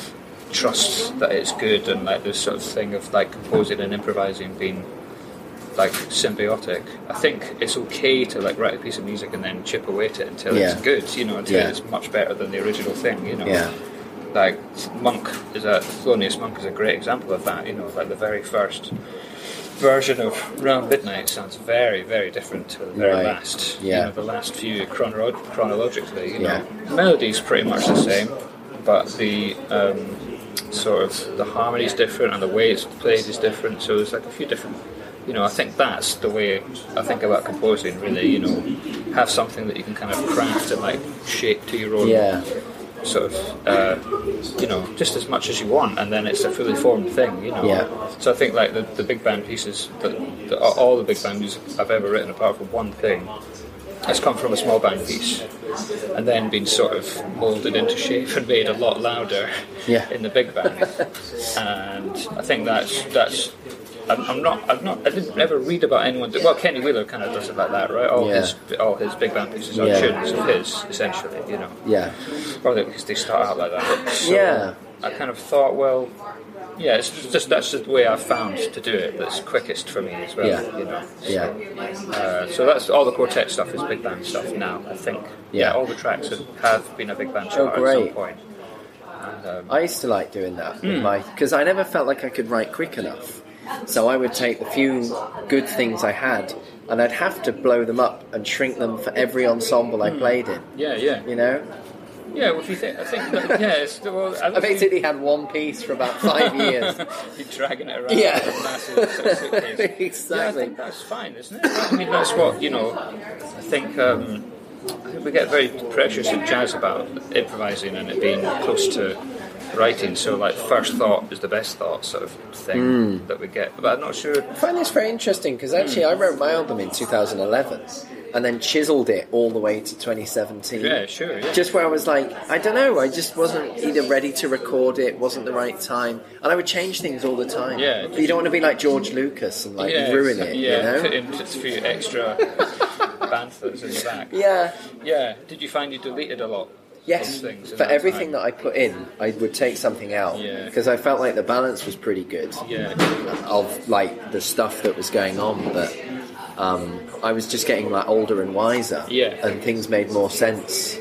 Speaker 4: trust that it's good, and like this sort of thing of like composing and improvising being like symbiotic. I think it's okay to like write a piece of music and then chip away at it until
Speaker 2: Yeah.
Speaker 4: it's good, you know, until
Speaker 2: Yeah.
Speaker 4: it's much better than the original thing, you know.
Speaker 2: Yeah.
Speaker 4: Like Monk is a Thelonious Monk is a great example of that, you know, like the very first version of Round Midnight sounds very, very different to the very
Speaker 2: Right.
Speaker 4: last.
Speaker 2: Yeah.
Speaker 4: You know, the last few chronolo- chronologically, you
Speaker 2: Yeah.
Speaker 4: know. Melody's pretty much the same, but the um, sort of the harmony's different and the way it's played is different, so there's like a few different. You know, I think that's the way I think about composing, really, you know, have something that you can kind of craft and like shape to your own
Speaker 2: Yeah.
Speaker 4: sort of, uh, you know, just as much as you want, and then it's a fully formed thing, you know.
Speaker 2: Yeah.
Speaker 4: So I think like the, the big band pieces, the, the, all the big band music I've ever written, apart from one thing, has come from a small band piece, and then been sort of moulded into shape and made a lot louder
Speaker 2: Yeah.
Speaker 4: in the big band. And I think that's that's. I'm, I'm not. I'm not. I didn't ever read about anyone. Do, well, Kenny Wheeler kind of does it like that, right? All
Speaker 2: Yeah.
Speaker 4: his all his big band pieces are
Speaker 2: Yeah.
Speaker 4: tunes of his, essentially. You know,
Speaker 2: Yeah.
Speaker 4: or they, because they start out like that. So
Speaker 2: Yeah.
Speaker 4: I kind of thought, well, yeah, it's just that's just the way I've found to do it. That's quickest for me as well.
Speaker 2: Yeah.
Speaker 4: You know.
Speaker 2: Yeah.
Speaker 4: Uh, so that's all the quartet stuff is big band stuff now. I think.
Speaker 2: Yeah.
Speaker 4: all the tracks have, have been a big band
Speaker 2: Oh,
Speaker 4: chart at some
Speaker 2: great.
Speaker 4: point. And, um,
Speaker 2: I used to like doing that
Speaker 4: Hmm.
Speaker 2: with my because I never felt like I could write quick enough. So I would take the few good things I had, and I'd have to blow them up and shrink them for every ensemble I played in.
Speaker 4: yeah, yeah,
Speaker 2: You know,
Speaker 4: yeah. Well, if you think, I think, that, yeah, it's, well, I
Speaker 2: I basically had one piece for about five years.
Speaker 4: You're dragging it around
Speaker 2: Yeah.
Speaker 4: in a massive sort of suitcase. Yeah, I
Speaker 2: Exactly.
Speaker 4: think that's fine, isn't it? I mean, that's what, you know, I think, um, I think we get very precious in jazz about improvising and it being close to writing, so like first thought is the best thought sort of thing that we get. But I'm not sure.
Speaker 2: I find this very interesting because actually I wrote my album in two thousand eleven and then chiseled it all the way to twenty seventeen.
Speaker 4: Yeah, sure, yeah.
Speaker 2: Just where I was like, I don't know, I just wasn't either ready to record it, wasn't the right time, and I would change things all the time.
Speaker 4: Yeah.
Speaker 2: But you don't want to be like George Lucas and like
Speaker 4: yeah,
Speaker 2: ruin
Speaker 4: so-
Speaker 2: it,
Speaker 4: yeah,
Speaker 2: you know?
Speaker 4: put in just a few extra banthas in the back.
Speaker 2: Yeah.
Speaker 4: Yeah. Did you find you deleted a lot?
Speaker 2: Yes.
Speaker 4: Of things in
Speaker 2: For
Speaker 4: that
Speaker 2: everything
Speaker 4: time?
Speaker 2: that I put in, I would take something out
Speaker 4: Yeah.
Speaker 2: because I felt like the balance was pretty good
Speaker 4: Yeah.
Speaker 2: of like the stuff that was going on, but um, I was just getting like older and wiser,
Speaker 4: Yeah.
Speaker 2: and things made more sense.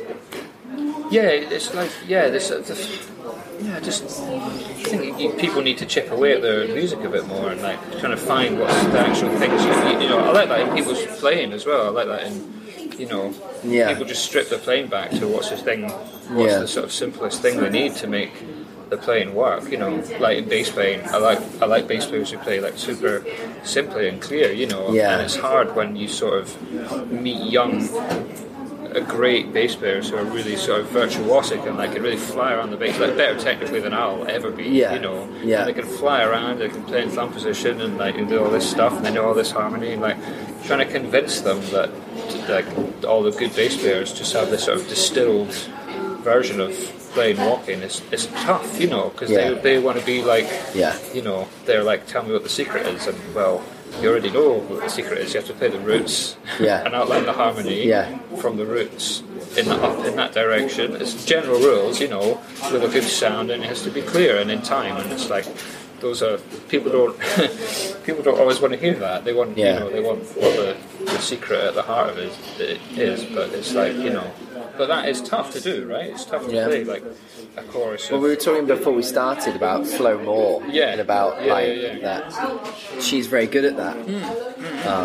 Speaker 4: Yeah, it's like yeah, this, this yeah, just I think you, people need to chip away at their music a bit more and like trying to find what's the actual things. You, you know, I like that in people's playing as well. I like that in you know,
Speaker 2: Yeah.
Speaker 4: people just strip their playing back to what's the thing, what's
Speaker 2: Yeah.
Speaker 4: the sort of simplest thing they need to make the playing work. You know, like in bass playing, I like I like bass players who play like super simply and clear. You know,
Speaker 2: Yeah.
Speaker 4: and it's hard when you sort of meet young. A great bass players who are really sort of virtuosic and like can really fly around the bass, like better technically than I'll ever be.
Speaker 2: Yeah.
Speaker 4: You know,
Speaker 2: Yeah.
Speaker 4: And they can fly around, they can play in thumb position, and like and do all this stuff, and they know all this harmony, and like trying to convince them that like all the good bass players just have this sort of distilled version of playing walking. It's it's tough, you know, because
Speaker 2: Yeah.
Speaker 4: they they want to be like,
Speaker 2: Yeah.
Speaker 4: you know, they're like, tell me what the secret is, and well. You already know what the secret is. You have to play the roots
Speaker 2: Yeah.
Speaker 4: and outline the harmony
Speaker 2: Yeah.
Speaker 4: from the roots in the, up in that direction. It's general rules, you know, with a good sound, and it has to be clear and in time. And it's like those are people don't people don't always want to hear that. They want
Speaker 2: Yeah.
Speaker 4: you know they want what the, the secret at the heart of it, it is. But it's like you know, but that is tough to do, right? It's tough to
Speaker 2: Yeah.
Speaker 4: play like a chorus.
Speaker 2: Well,
Speaker 4: Of,
Speaker 2: we were talking before we started about Flo Moore,
Speaker 4: Yeah.
Speaker 2: and about
Speaker 4: Yeah,
Speaker 2: like
Speaker 4: yeah, yeah.
Speaker 2: that. She's very good at that. Um,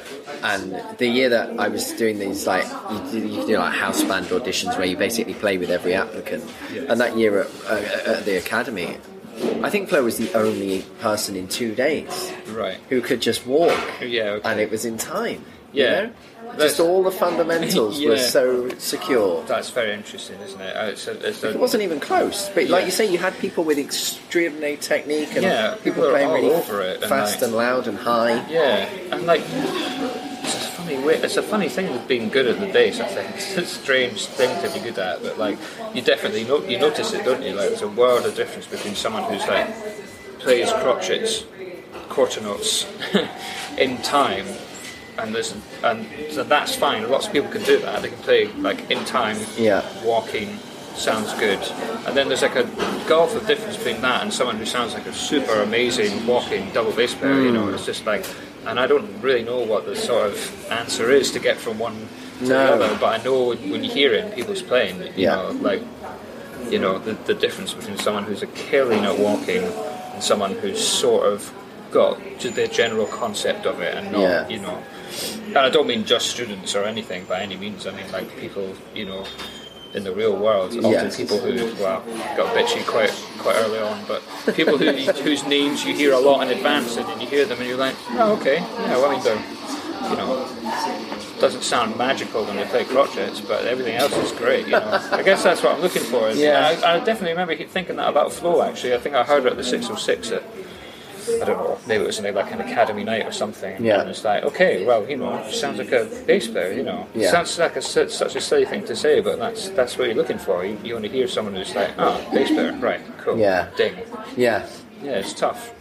Speaker 2: and the year that I was doing these, like you do, you do like house band auditions where you basically play with every applicant. And that year at, uh, at the academy, I think Flo was the only person in two days.
Speaker 4: Right. Right.
Speaker 2: who could just walk,
Speaker 4: Yeah, okay.
Speaker 2: and it was in time.
Speaker 4: Yeah.
Speaker 2: You know?
Speaker 4: That's-
Speaker 2: Just all the fundamentals
Speaker 4: Yeah.
Speaker 2: were so secure.
Speaker 4: That's very interesting, isn't it? Uh, It's a, it's a,
Speaker 2: It wasn't even close. But like
Speaker 4: Yeah.
Speaker 2: you say, you had people with extraordinary technique and
Speaker 4: Yeah,
Speaker 2: people
Speaker 4: people are
Speaker 2: playing
Speaker 4: all
Speaker 2: really
Speaker 4: over it and,
Speaker 2: fast
Speaker 4: like-
Speaker 2: and loud and high.
Speaker 4: Yeah, and like it's a funny way. It's a funny thing with being good at the bass. I think it's a strange thing to be good at, but like you definitely no- you notice it, don't you? Like there's a world of difference between someone who's like plays crotchets, quarter notes in time, and there's and so that's fine. Lots of people can do that. They can play like in time,
Speaker 2: Yeah.
Speaker 4: walking. Sounds good, and then there's like a gulf of difference between that and someone who sounds like a super amazing walking double bass player. You know, it's just like, and I don't really know what the sort of answer is to get from one to
Speaker 2: No.
Speaker 4: the other, but I know when, when you hear it in people's playing, you
Speaker 2: Yeah.
Speaker 4: know, like, you know, the, the difference between someone who's a killing at walking and someone who's sort of got just the general concept of it and not,
Speaker 2: Yeah.
Speaker 4: you know, and I don't mean just students or anything by any means. I mean like people, you know, in the real world, often
Speaker 2: Yes.
Speaker 4: people who, well, got bitchy quite quite early on, but people who whose names you hear a lot in advance, and then you hear them and you're like, oh, okay, yeah, well, I mean, they're, you know, doesn't sound magical when they play crotchets, but everything else is great, you know. I guess that's what I'm looking for. Is,
Speaker 2: Yeah.
Speaker 4: I, I definitely remember thinking that about Flo, actually. I think I heard it at the six oh six at, I don't know, maybe it was in like an academy night or something.
Speaker 2: Yeah.
Speaker 4: And it's like, okay, well, you know, sounds like a bass player, you know.
Speaker 2: Yeah.
Speaker 4: Sounds like a, such a silly thing to say, but that's that's what you're looking for. You, you want to hear someone who's like, oh, bass player, right, cool,
Speaker 2: Yeah.
Speaker 4: ding.
Speaker 2: Yeah.
Speaker 4: Yeah, it's tough.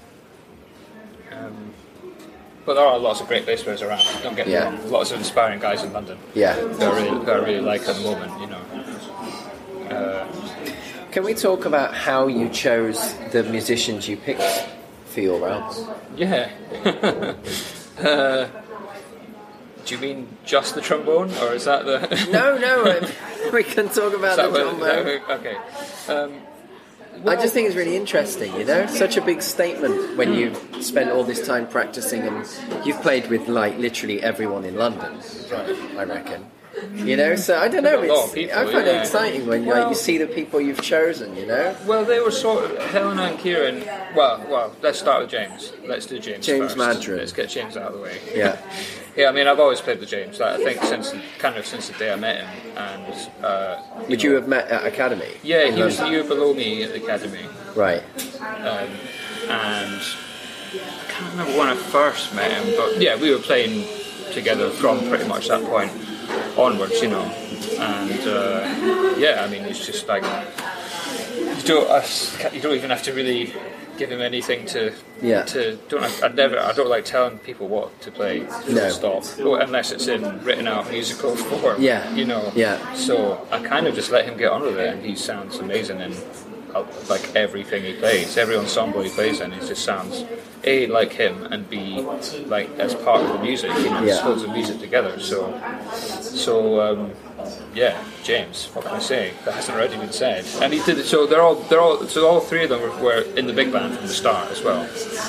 Speaker 4: Um, but there are lots of great bass players around, don't get me
Speaker 2: Yeah.
Speaker 4: wrong. Lots of inspiring guys in London
Speaker 2: Yeah.
Speaker 4: who I really, who I really like at the moment, you know. Uh,
Speaker 2: Can we talk about how you chose the musicians you picked for your rounds?
Speaker 4: Yeah. uh, do you mean just the trombone, or is that the?
Speaker 2: No, no, uh, we can talk about
Speaker 4: Is
Speaker 2: the
Speaker 4: that what-
Speaker 2: trombone.
Speaker 4: is that- okay. Um,
Speaker 2: I just think it's really interesting, you know? Such a big statement when you spend all this time practicing, and you've played with, like, literally everyone in London, I reckon. You know, so I don't know,
Speaker 4: A lot of
Speaker 2: it's,
Speaker 4: people,
Speaker 2: I find
Speaker 4: yeah.
Speaker 2: it exciting when like,
Speaker 4: Well-
Speaker 2: you see the people you've chosen, you know?
Speaker 4: Well, they were sort of Helena and Kieran. Well, well, let's start with James. Let's do James.
Speaker 2: James
Speaker 4: first.
Speaker 2: Madron.
Speaker 4: Let's get James out of the way.
Speaker 2: Yeah.
Speaker 4: Yeah, I mean, I've always played with James. Like, I think since kind of since the day I met him, and uh,
Speaker 2: Would
Speaker 4: know-
Speaker 2: you have met at Academy?
Speaker 4: Yeah,
Speaker 2: in
Speaker 4: he was the
Speaker 2: London?
Speaker 4: year below me at the academy,
Speaker 2: Right.
Speaker 4: um, and I can't remember when I first met him, but yeah, we were playing together from pretty much that point onwards, you know. And uh, yeah, I mean, it's just like you don't uh, you don't even have to really give him anything to
Speaker 2: Yeah.
Speaker 4: to don't I, I never I don't like telling people what to play.
Speaker 2: No.
Speaker 4: Stop. Well, unless it's in written out musical form.
Speaker 2: Yeah.
Speaker 4: You know.
Speaker 2: Yeah.
Speaker 4: So I kind of just let him get on with it, and he sounds amazing in uh, like everything he plays. Every ensemble he plays in, it just sounds A, like him, and B, like as part of the music. You know,
Speaker 2: Yeah.
Speaker 4: it holds the music together. So, so um, yeah, James. What can I say? That hasn't already been said. And he did it. So they're all they're all so all three of them were, were in the big band from the start as well.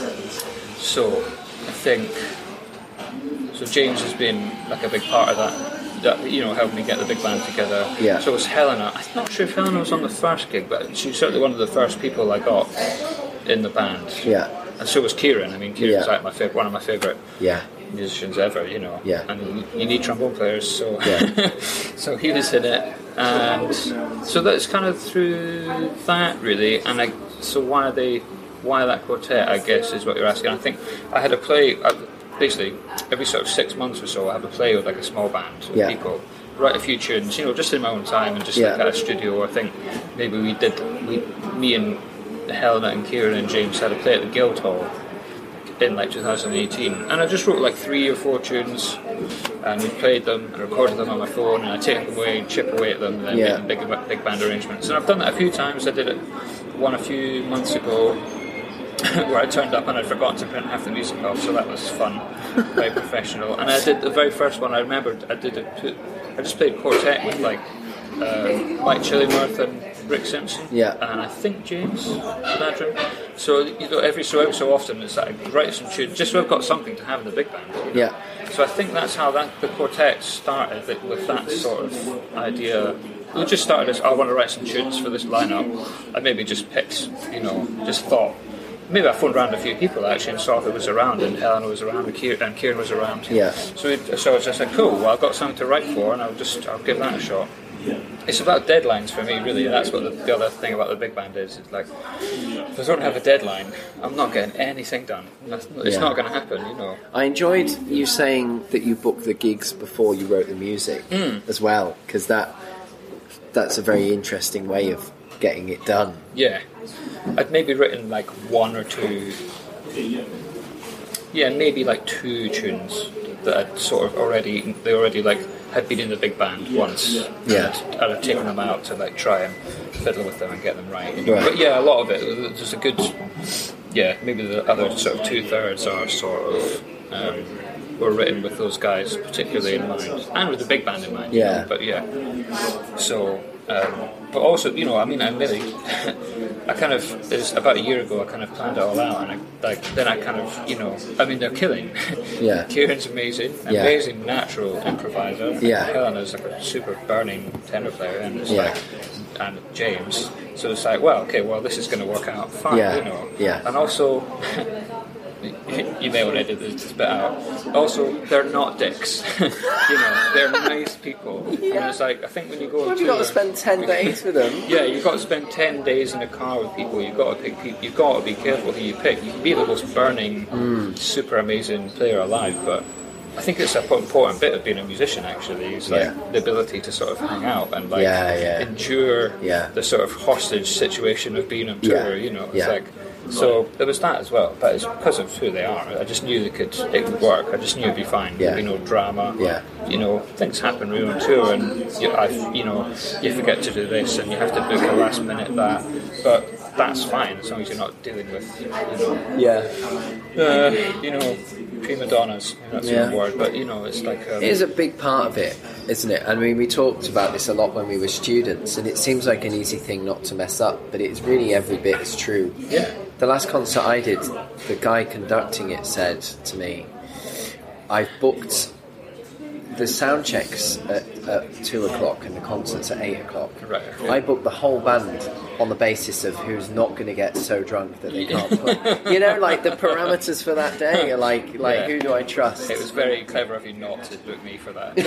Speaker 4: So I think so. James has been like a big part of that. That, you know, helped me get the big band together.
Speaker 2: Yeah.
Speaker 4: So was Helena. I'm not sure if Helena was on the first gig, but she was certainly one of the first people I got in the band.
Speaker 2: Yeah.
Speaker 4: And so was Kieran. I mean, Kieran's
Speaker 2: Yeah.
Speaker 4: like my favorite, one of my favorite
Speaker 2: Yeah.
Speaker 4: musicians ever. You know.
Speaker 2: Yeah.
Speaker 4: And you, you need trombone players, so
Speaker 2: Yeah.
Speaker 4: so he was in it, and so that's kind of through that really. And I, so why are they? Why that quartet? I guess is what you're asking. I think I had a play. I, Basically, every sort of six months or so, I have a play with like a small band of
Speaker 2: Yeah.
Speaker 4: people, write a few tunes, you know, just in my own time, and just
Speaker 2: Yeah.
Speaker 4: like at a studio. I think maybe we did, we, me and Helena and Kieran and James had a play at the Guildhall in like two thousand eighteen, and I just wrote like three or four tunes, and we played them and recorded them on my phone, and I take them away, chip away at them, and then
Speaker 2: Yeah.
Speaker 4: make them big, big band arrangements. And I've done that a few times. I did it one a few months ago. Where I turned up and I'd forgotten to print half the music off, so that was fun, very professional. And I did the very first one. I remembered I did it. I just played quartet with like uh, Mike Chillingworth and Rick Simpson,
Speaker 2: Yeah.
Speaker 4: and I think James Madron. So you know, every so every so often it's like write some tunes, just so I've got something to have in the big band. you know.
Speaker 2: Yeah.
Speaker 4: So I think that's how that the quartet started, like, with that sort of idea. We just started as I want to write some tunes for this lineup. I maybe just picked, you know, just thought. maybe I phoned around a few people actually and saw who was around, and Helena was around, and Kieran, and Kieran was around.
Speaker 2: Yeah.
Speaker 4: So, it, so I was just like, cool. Well, I've got something to write for, and I'll just I'll give that a shot. It's about deadlines for me, really. That's what the, the other thing about the big band is. It's like, if I don't have a deadline, I'm not getting anything done. That's, it's
Speaker 2: Yeah.
Speaker 4: not going to happen, you know.
Speaker 2: I enjoyed you saying that you booked the gigs before you wrote the music
Speaker 4: Mm.
Speaker 2: as well, because that that's a very interesting way of getting it done.
Speaker 4: Yeah. I'd maybe written like one or two, yeah, maybe like two tunes that I'd sort of already, they already like had been in the big band once.
Speaker 2: Yeah.
Speaker 4: And I'd, I'd taken them out to like try and fiddle with them and get them right.
Speaker 2: Right.
Speaker 4: But yeah, a lot of it, there's a good, yeah, maybe the other sort of two thirds are sort of, um, were written with those guys particularly in mind, and with the big band in mind. you
Speaker 2: Yeah.
Speaker 4: know, But yeah, so, um, but also, you know, I mean, I really, I kind of, it was about a year ago, I kind of planned it all out, and I, like, then I kind of, you know, I mean, they're killing.
Speaker 2: Yeah.
Speaker 4: Kieran's amazing,
Speaker 2: Yeah.
Speaker 4: amazing natural improviser.
Speaker 2: Yeah.
Speaker 4: Helena's like a super burning tenor player, and it's
Speaker 2: Yeah.
Speaker 4: like, and James. So it's like, well, okay, well, this is going to work out fine,
Speaker 2: Yeah.
Speaker 4: you know.
Speaker 2: Yeah.
Speaker 4: And also, you may want to edit this bit out. Also, they're not dicks. you know, they're nice people. Yeah. And it's like, I think when you go on
Speaker 2: Have you
Speaker 4: tour,
Speaker 2: got to spend ten days with them?
Speaker 4: yeah, you've got to spend ten days in a car with people. You've got to pick. People, you've got to be careful who you pick. You can be the most burning,
Speaker 2: Mm.
Speaker 4: super amazing player alive, but I think it's an important bit of being a musician. Actually, is like
Speaker 2: Yeah.
Speaker 4: the ability to sort of hang out and like
Speaker 2: Yeah, yeah.
Speaker 4: endure
Speaker 2: Yeah.
Speaker 4: the sort of hostage situation of being on tour.
Speaker 2: Yeah.
Speaker 4: You know, it's
Speaker 2: Yeah.
Speaker 4: like. So there was that as well, but it's because of who they are. I just knew they could, it would work. I just knew it'd be fine.
Speaker 2: Yeah.
Speaker 4: There'd be no drama.
Speaker 2: Yeah.
Speaker 4: You know, things happen when you're on tour, and you, I, you know, you forget to do this, and you have to book a last minute that. But that's fine as long as you're not dealing with, you know,
Speaker 2: Yeah.
Speaker 4: uh, you know, prima donnas. That's
Speaker 2: Yeah.
Speaker 4: the word, but you know, it's like. Um,
Speaker 2: It is a big part of it, isn't it? I mean, we talked about this a lot when we were students, and it seems like an easy thing not to mess up, but it's really every bit as true.
Speaker 4: Yeah.
Speaker 2: The last concert I did, the guy conducting it said to me, I've booked the sound checks at, at two o'clock and the concert's at eight o'clock.
Speaker 4: Right, okay.
Speaker 2: I booked the whole band on the basis of who's not going to get so drunk that they can't play. You know, like the parameters for that day are like, like
Speaker 4: Yeah.
Speaker 2: who do I trust?
Speaker 4: It was very clever of you not to book me for that.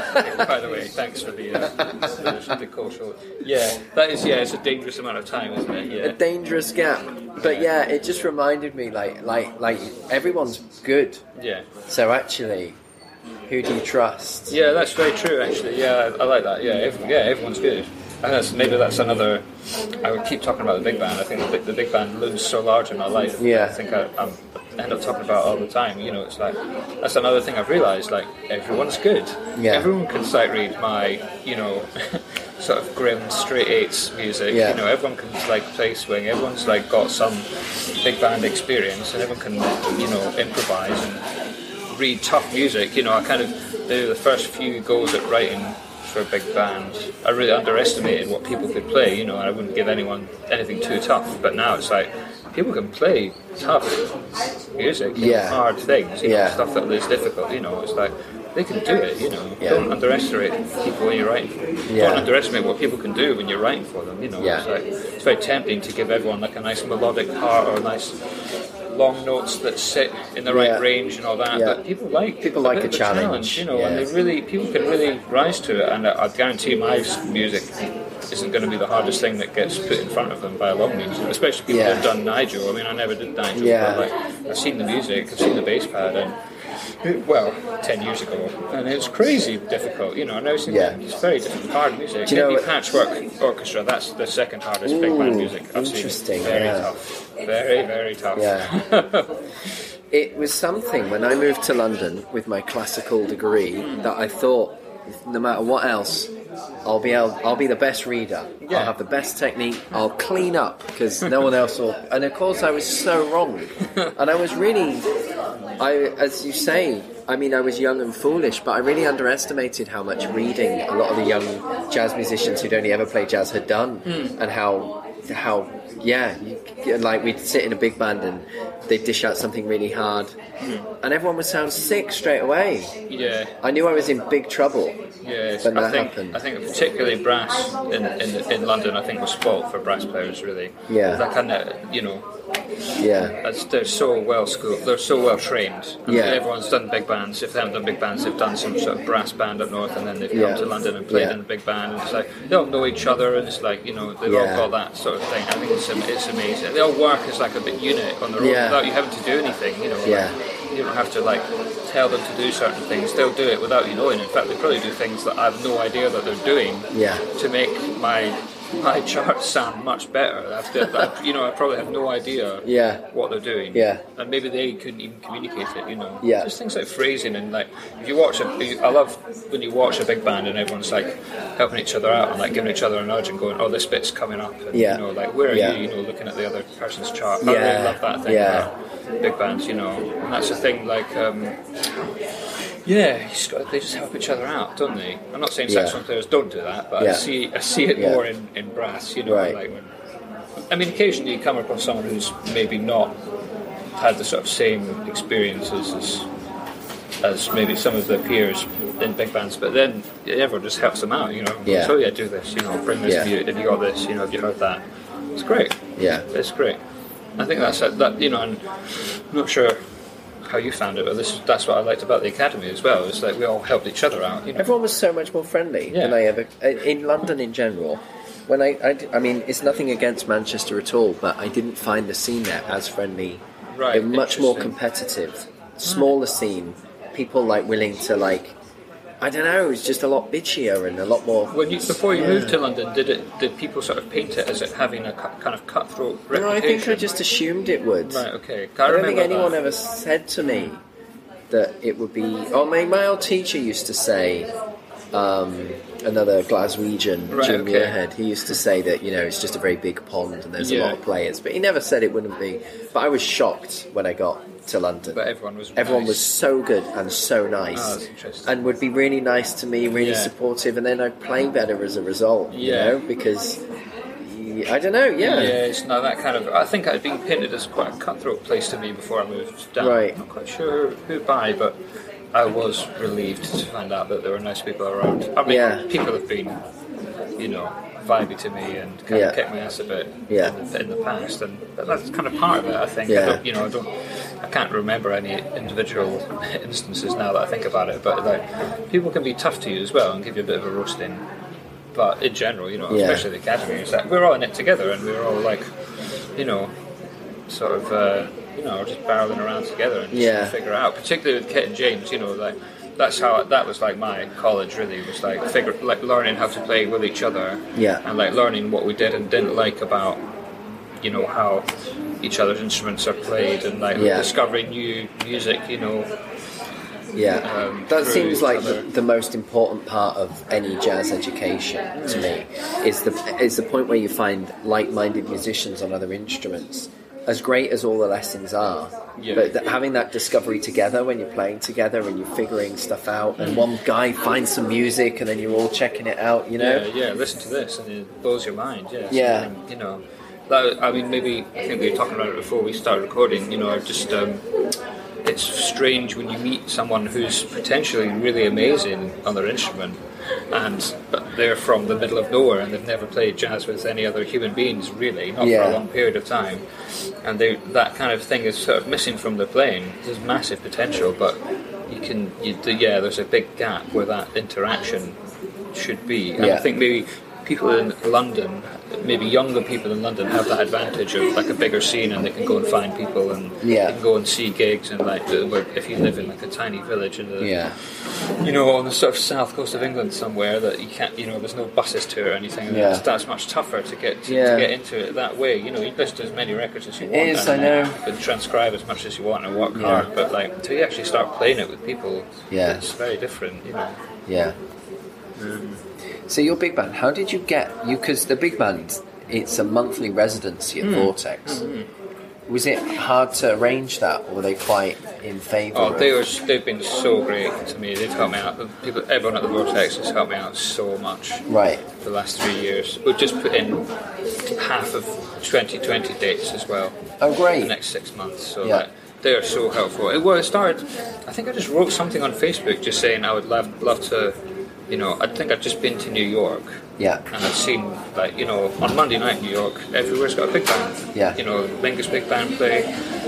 Speaker 4: By the way, thanks for the, uh, the, the cultural. Yeah, that is. Yeah, it's a dangerous amount of time, isn't it?
Speaker 2: A
Speaker 4: Yeah.
Speaker 2: dangerous gap. But yeah, it just reminded me, like, like, like everyone's good.
Speaker 4: Yeah.
Speaker 2: So actually, who do you trust?
Speaker 4: Yeah, that's very true. Actually, yeah, I, I like that. Yeah, every, yeah, everyone's good. And that's, maybe that's another. I would keep talking about the big band. I think the big, the big band looms so large in my life.
Speaker 2: Yeah.
Speaker 4: I think I, I'm, I end up talking about it all the time. You know, it's like that's another thing I've realised. Like everyone's good.
Speaker 2: Yeah.
Speaker 4: Everyone can sight read my, you know, sort of grim straight eights music.
Speaker 2: Yeah.
Speaker 4: You know, everyone can like play swing. Everyone's like got some big band experience, and everyone can, you know, improvise and read tough music. You know, I kind of the, the first few goes at writing for a big band, I really underestimated what people could play. You know, and I wouldn't give anyone anything too tough. But now it's like people can play tough music, you know,
Speaker 2: Yeah.
Speaker 4: hard things, you know,
Speaker 2: Yeah.
Speaker 4: stuff that is difficult. You know, it's like they can do it. You know,
Speaker 2: Yeah.
Speaker 4: don't underestimate people when you're writing. For them.
Speaker 2: Yeah.
Speaker 4: Don't underestimate what people can do when you're writing for them. You know,
Speaker 2: Yeah.
Speaker 4: it's like it's very tempting to give everyone like a nice melodic part or nice long notes that sit in the right
Speaker 2: Yeah.
Speaker 4: range and all that.
Speaker 2: Yeah.
Speaker 4: But people like
Speaker 2: People like
Speaker 4: bit
Speaker 2: a
Speaker 4: of
Speaker 2: challenge,
Speaker 4: you know,
Speaker 2: yeah.
Speaker 4: and they really people can really rise to it. And I, I guarantee my music isn't going to be the hardest thing that gets put in front of them by a long means. Especially people
Speaker 2: Yeah.
Speaker 4: who've done Nigel. I mean, I never did Nigel,
Speaker 2: Yeah.
Speaker 4: but like I've seen the music, I've seen the bass pad, and well, ten years ago, and it's crazy difficult. You know, I've never seen
Speaker 2: Yeah.
Speaker 4: that. It's very difficult, hard music.
Speaker 2: Do you know
Speaker 4: Maybe
Speaker 2: what-
Speaker 4: Patchwork Orchestra. That's the second hardest big band
Speaker 2: Ooh,
Speaker 4: music I've
Speaker 2: interesting,
Speaker 4: seen. Very
Speaker 2: yeah.
Speaker 4: tough. Very, very tough.
Speaker 2: Yeah. It was something when I moved to London with my classical degree that I thought, no matter what else, I'll be able, I'll be the best reader.
Speaker 4: Yeah.
Speaker 2: I'll have the best technique. I'll clean up because no one else will. And of course, I was so wrong. And I was really, I as you say, I mean, I was young and foolish, but I really underestimated how much reading a lot of the young jazz musicians who'd only ever played jazz had done, and how how yeah, you, like we'd sit in a big band and they'd dish out something really hard, mm. and everyone would sound sick straight away.
Speaker 4: Yeah,
Speaker 2: I knew I was in big trouble.
Speaker 4: Yeah,
Speaker 2: when that
Speaker 4: I think
Speaker 2: happened.
Speaker 4: I think particularly brass in, in in London, I think was spoilt for brass players. Really,
Speaker 2: yeah,
Speaker 4: that kind of you know.
Speaker 2: Yeah,
Speaker 4: As they're so well schooled, they're so well trained. I mean,
Speaker 2: yeah,
Speaker 4: everyone's done big bands. If they haven't done big bands, they've done some sort of brass band up north, and then they've come
Speaker 2: yeah.
Speaker 4: to London and played
Speaker 2: yeah.
Speaker 4: in a big band. And it's like they all know each other, and it's like you know they've
Speaker 2: yeah.
Speaker 4: all got that sort of thing. I think it's it's amazing. They all work as like a big unit on their own
Speaker 2: yeah.
Speaker 4: without you having to do anything. You know,
Speaker 2: yeah.
Speaker 4: like, you don't have to like tell them to do certain things. They'll do it without you knowing. In fact, they probably do things that I have no idea that they're doing.
Speaker 2: Yeah.
Speaker 4: To make my. My charts sound much better. That's the, that, you know, I probably have no idea
Speaker 2: yeah.
Speaker 4: what they're doing.
Speaker 2: Yeah.
Speaker 4: And maybe they couldn't even communicate it, you know.
Speaker 2: Yeah.
Speaker 4: Just things like phrasing and like, if you watch a, I love when you watch a big band and everyone's like helping each other out and like giving each other a nudge and going, oh, this bit's coming up. And,
Speaker 2: yeah.
Speaker 4: you know, like, where are
Speaker 2: yeah.
Speaker 4: you, you know, looking at the other person's chart. I
Speaker 2: yeah.
Speaker 4: really love that thing
Speaker 2: yeah.
Speaker 4: about big bands, you know. And that's the thing, like, um, yeah, you just got, they just help each other out, don't they? I'm not saying
Speaker 2: yeah.
Speaker 4: saxophone players don't do that, but
Speaker 2: yeah.
Speaker 4: I see I see it
Speaker 2: yeah.
Speaker 4: more in, in brass, you know.
Speaker 2: Right.
Speaker 4: Like when, I mean, occasionally you come across someone who's maybe not had the sort of same experiences as as maybe some of their peers in big bands, but then everyone just helps them out, you know.
Speaker 2: Yeah.
Speaker 4: So yeah, do this, you know, bring this.
Speaker 2: Yeah.
Speaker 4: Have, you, have you got this? You know, have you heard that? It's great.
Speaker 2: Yeah,
Speaker 4: it's great. I think that's it. That you know, and I'm not sure how you found it, but this that's what I liked about the academy as well. It's like we all helped each other out. You know?
Speaker 2: Everyone was so much more friendly
Speaker 4: yeah.
Speaker 2: than I ever in London in general. When I, I, I mean, it's nothing against Manchester at all, but I didn't find the scene there as friendly.
Speaker 4: Right,
Speaker 2: it was much more competitive, smaller scene. People like willing to like. I don't know. It was just a lot bitchier and a lot more.
Speaker 4: When you, before you
Speaker 2: yeah.
Speaker 4: moved to London, did it? Did people sort of paint it as it having a cu- kind of cutthroat reputation?
Speaker 2: No, I think I just assumed it would.
Speaker 4: Right. Okay.
Speaker 2: I, I don't think anyone
Speaker 4: that.
Speaker 2: ever said to me that it would be. Oh, my my old teacher used to say. Um, another Glaswegian,
Speaker 4: right,
Speaker 2: Jim
Speaker 4: okay.
Speaker 2: Muirhead, he used to say that, you know, it's just a very big pond and there's
Speaker 4: yeah.
Speaker 2: a lot of players, but he never said it wouldn't be. But I was shocked when I got to London.
Speaker 4: But everyone was
Speaker 2: everyone
Speaker 4: nice.
Speaker 2: was so good and so nice,
Speaker 4: oh, that's interesting.
Speaker 2: and would be really nice to me, really
Speaker 4: yeah.
Speaker 2: supportive, and then I'd play better as a result.
Speaker 4: Yeah.
Speaker 2: You know, because I don't know. Yeah,
Speaker 4: yeah, it's not that kind of. I think I'd been painted as quite a cutthroat place to me before I moved down.
Speaker 2: Right.
Speaker 4: I'm not quite sure who by, but I was relieved to find out that there were nice people around. I mean,
Speaker 2: yeah.
Speaker 4: people have been, you know, vibey to me and kind
Speaker 2: yeah.
Speaker 4: of kicked my ass a bit
Speaker 2: yeah.
Speaker 4: in, the, in the past, and that's kind of part of it. I think.
Speaker 2: Yeah.
Speaker 4: I don't, you know, I don't. I can't remember any individual instances now that I think about it, but like people can be tough to you as well and give you a bit of a roasting. But in general, you know,
Speaker 2: yeah.
Speaker 4: especially the academy, it's like we're all in it together, and we're all like, you know, sort of. Uh, You know, just barreling around together and just
Speaker 2: yeah.
Speaker 4: figure it out. Particularly with Kit and James, you know, like that's how that was like my college. Really, was like figure like learning how to play with each other.
Speaker 2: Yeah.
Speaker 4: And like learning what we did and didn't like about, you know, how each other's instruments are played and like
Speaker 2: yeah.
Speaker 4: discovering new music. You know.
Speaker 2: Yeah,
Speaker 4: um,
Speaker 2: that seems like
Speaker 4: other...
Speaker 2: the, the most important part of any jazz education to me. Is the is the point where you find like-minded musicians on other instruments. As great as all the lessons are,
Speaker 4: yeah.
Speaker 2: but th- having that discovery together when you're playing together and you're figuring stuff out, and one guy finds some music and then you're all checking it out, you know?
Speaker 4: Yeah, yeah. Listen to this, and it blows your mind. Yeah,
Speaker 2: yeah.
Speaker 4: So, you know, that, I mean, maybe I think we were talking about it before we started recording. You know, just um, it's strange when you meet someone who's potentially really amazing on their instrument. And but they're from the middle of nowhere and they've never played jazz with any other human beings really, not
Speaker 2: yeah.
Speaker 4: for a long period of time. And they, that kind of thing is sort of missing from their playing. There's massive potential, but you can, you, yeah, there's a big gap where that interaction should be. And
Speaker 2: yeah.
Speaker 4: I think maybe people in London, maybe younger people in London, have that advantage of like a bigger scene, and they can go and find people and
Speaker 2: yeah.
Speaker 4: they can go and see gigs, and like where if you live in like a tiny village in the
Speaker 2: yeah.
Speaker 4: you know, on the sort of south coast of England somewhere that you can't, you know, there's no buses to or anything.
Speaker 2: Yeah.
Speaker 4: That's, that's much tougher to get to,
Speaker 2: yeah.
Speaker 4: to get into it that way. You know, you listen to as many records as you
Speaker 2: it
Speaker 4: want.
Speaker 2: is,
Speaker 4: and,
Speaker 2: I know.
Speaker 4: You can transcribe as much as you want and work
Speaker 2: yeah.
Speaker 4: hard, but like until you actually start playing it with people,
Speaker 2: yeah.
Speaker 4: it's very different. You know.
Speaker 2: Yeah. Um, so your big band, how did you get you? Because the big band, it's a monthly residency at mm. Vortex. Mm-hmm. Was it hard to arrange that, or were they quite in favour?
Speaker 4: Oh,
Speaker 2: of...
Speaker 4: they were. They've been so great to me. They've helped me out. People, everyone at the Vortex has helped me out so much.
Speaker 2: Right.
Speaker 4: For the last three years, we've just put in half of twenty twenty dates as well.
Speaker 2: Oh, great.
Speaker 4: The next six months. So
Speaker 2: Yeah.
Speaker 4: that, they are so helpful. It, well, it started, I think I just wrote something on Facebook just saying I would love, love to, you know, I think I'd just been to New York.
Speaker 2: Yeah.
Speaker 4: And I've seen, like, you know, on Monday night in New York, everywhere's got a big band.
Speaker 2: Yeah.
Speaker 4: You know, Mingus Big Band play.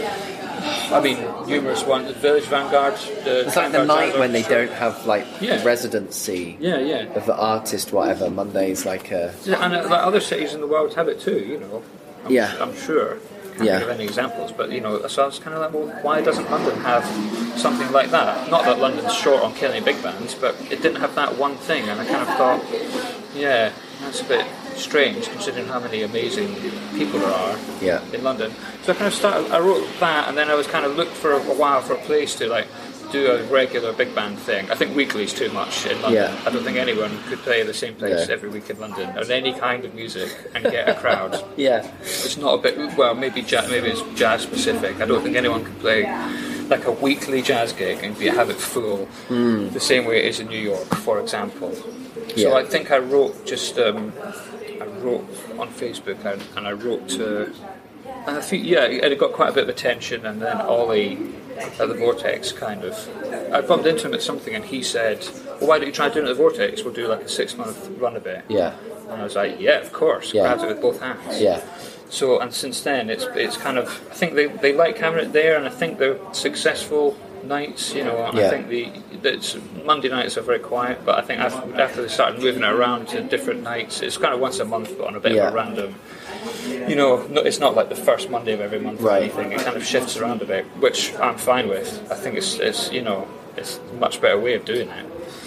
Speaker 4: I mean, numerous ones. The Village Vanguard. The
Speaker 2: It's like the
Speaker 4: Vanguard
Speaker 2: night
Speaker 4: Jazz
Speaker 2: when they
Speaker 4: Orchestra.
Speaker 2: don't have like
Speaker 4: Yeah.
Speaker 2: the residency
Speaker 4: Yeah, yeah.
Speaker 2: of the artist, whatever. Monday's like a
Speaker 4: Yeah, and uh, like other cities in the world have it too, you know. I'm,
Speaker 2: Yeah.
Speaker 4: I'm sure. Can't
Speaker 2: Yeah.
Speaker 4: think of any examples, but you know, so I was kind of like, well, why doesn't London have something like that? Not that London's short on killing big bands, but it didn't have that one thing, and I kind of thought, yeah, that's a bit strange considering how many amazing people there are
Speaker 2: Yeah.
Speaker 4: in London. So I kind of started, I wrote that, and then I was kind of looked for a, a while for a place to like do a regular big band thing. I think weekly's too much in London.
Speaker 2: Yeah.
Speaker 4: I don't think anyone could play the same place
Speaker 2: Yeah.
Speaker 4: every week in London on any kind of music and get a crowd.
Speaker 2: yeah.
Speaker 4: It's not a bit, well, maybe jazz, maybe it's jazz specific. I don't think anyone can play like a weekly jazz gig and be, have it full
Speaker 2: Mm.
Speaker 4: the same way it is in New York, for example.
Speaker 2: Yeah.
Speaker 4: So I think I wrote just, um, I wrote on Facebook and, and I wrote to, and I think, yeah, it got quite a bit of attention, and then Ollie at the Vortex kind of, I bumped into him at something and he said, well, why don't you try doing it at the Vortex? We'll do like a six month run of it.
Speaker 2: Yeah.
Speaker 4: And I was like, yeah, of course,
Speaker 2: Yeah.
Speaker 4: grabbed it with both hands.
Speaker 2: Yeah.
Speaker 4: So, and since then, it's it's kind of, I think they, they like having it there, and I think they're successful nights, you know. And
Speaker 2: Yeah.
Speaker 4: I think the it's, Monday nights are very quiet, but I think after, after they started moving it around to different nights, it's kind of once a month, but on a bit
Speaker 2: Yeah.
Speaker 4: of a random, you know, no, it's not like the first Monday of every month or
Speaker 2: Right.
Speaker 4: anything. It kind of shifts around a bit, which I'm fine with. I think it's, it's you know, it's a much better way of doing it.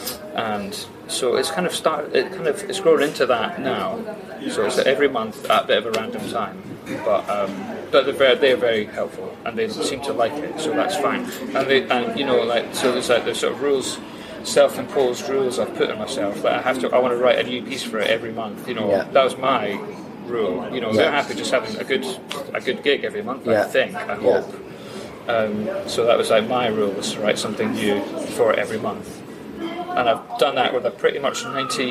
Speaker 4: And so it's kind of started, it kind of, it's grown into that now. So it's every month at a bit of a random time. But um, but they're very, they're very helpful, and they seem to like it, so that's fine. And they, and you know, like, so there's like there's sort of rules, self-imposed rules I've put on myself that I have to, I want to write a new piece for it every month. You know,
Speaker 2: Yeah.
Speaker 4: that was my rule. You know,
Speaker 2: Yeah.
Speaker 4: they're happy just having a good a good gig every month.
Speaker 2: Yeah.
Speaker 4: I think, I
Speaker 2: Yeah.
Speaker 4: hope. Um, so that was like my rule, was to write something new for it every month. And I've done that with a pretty much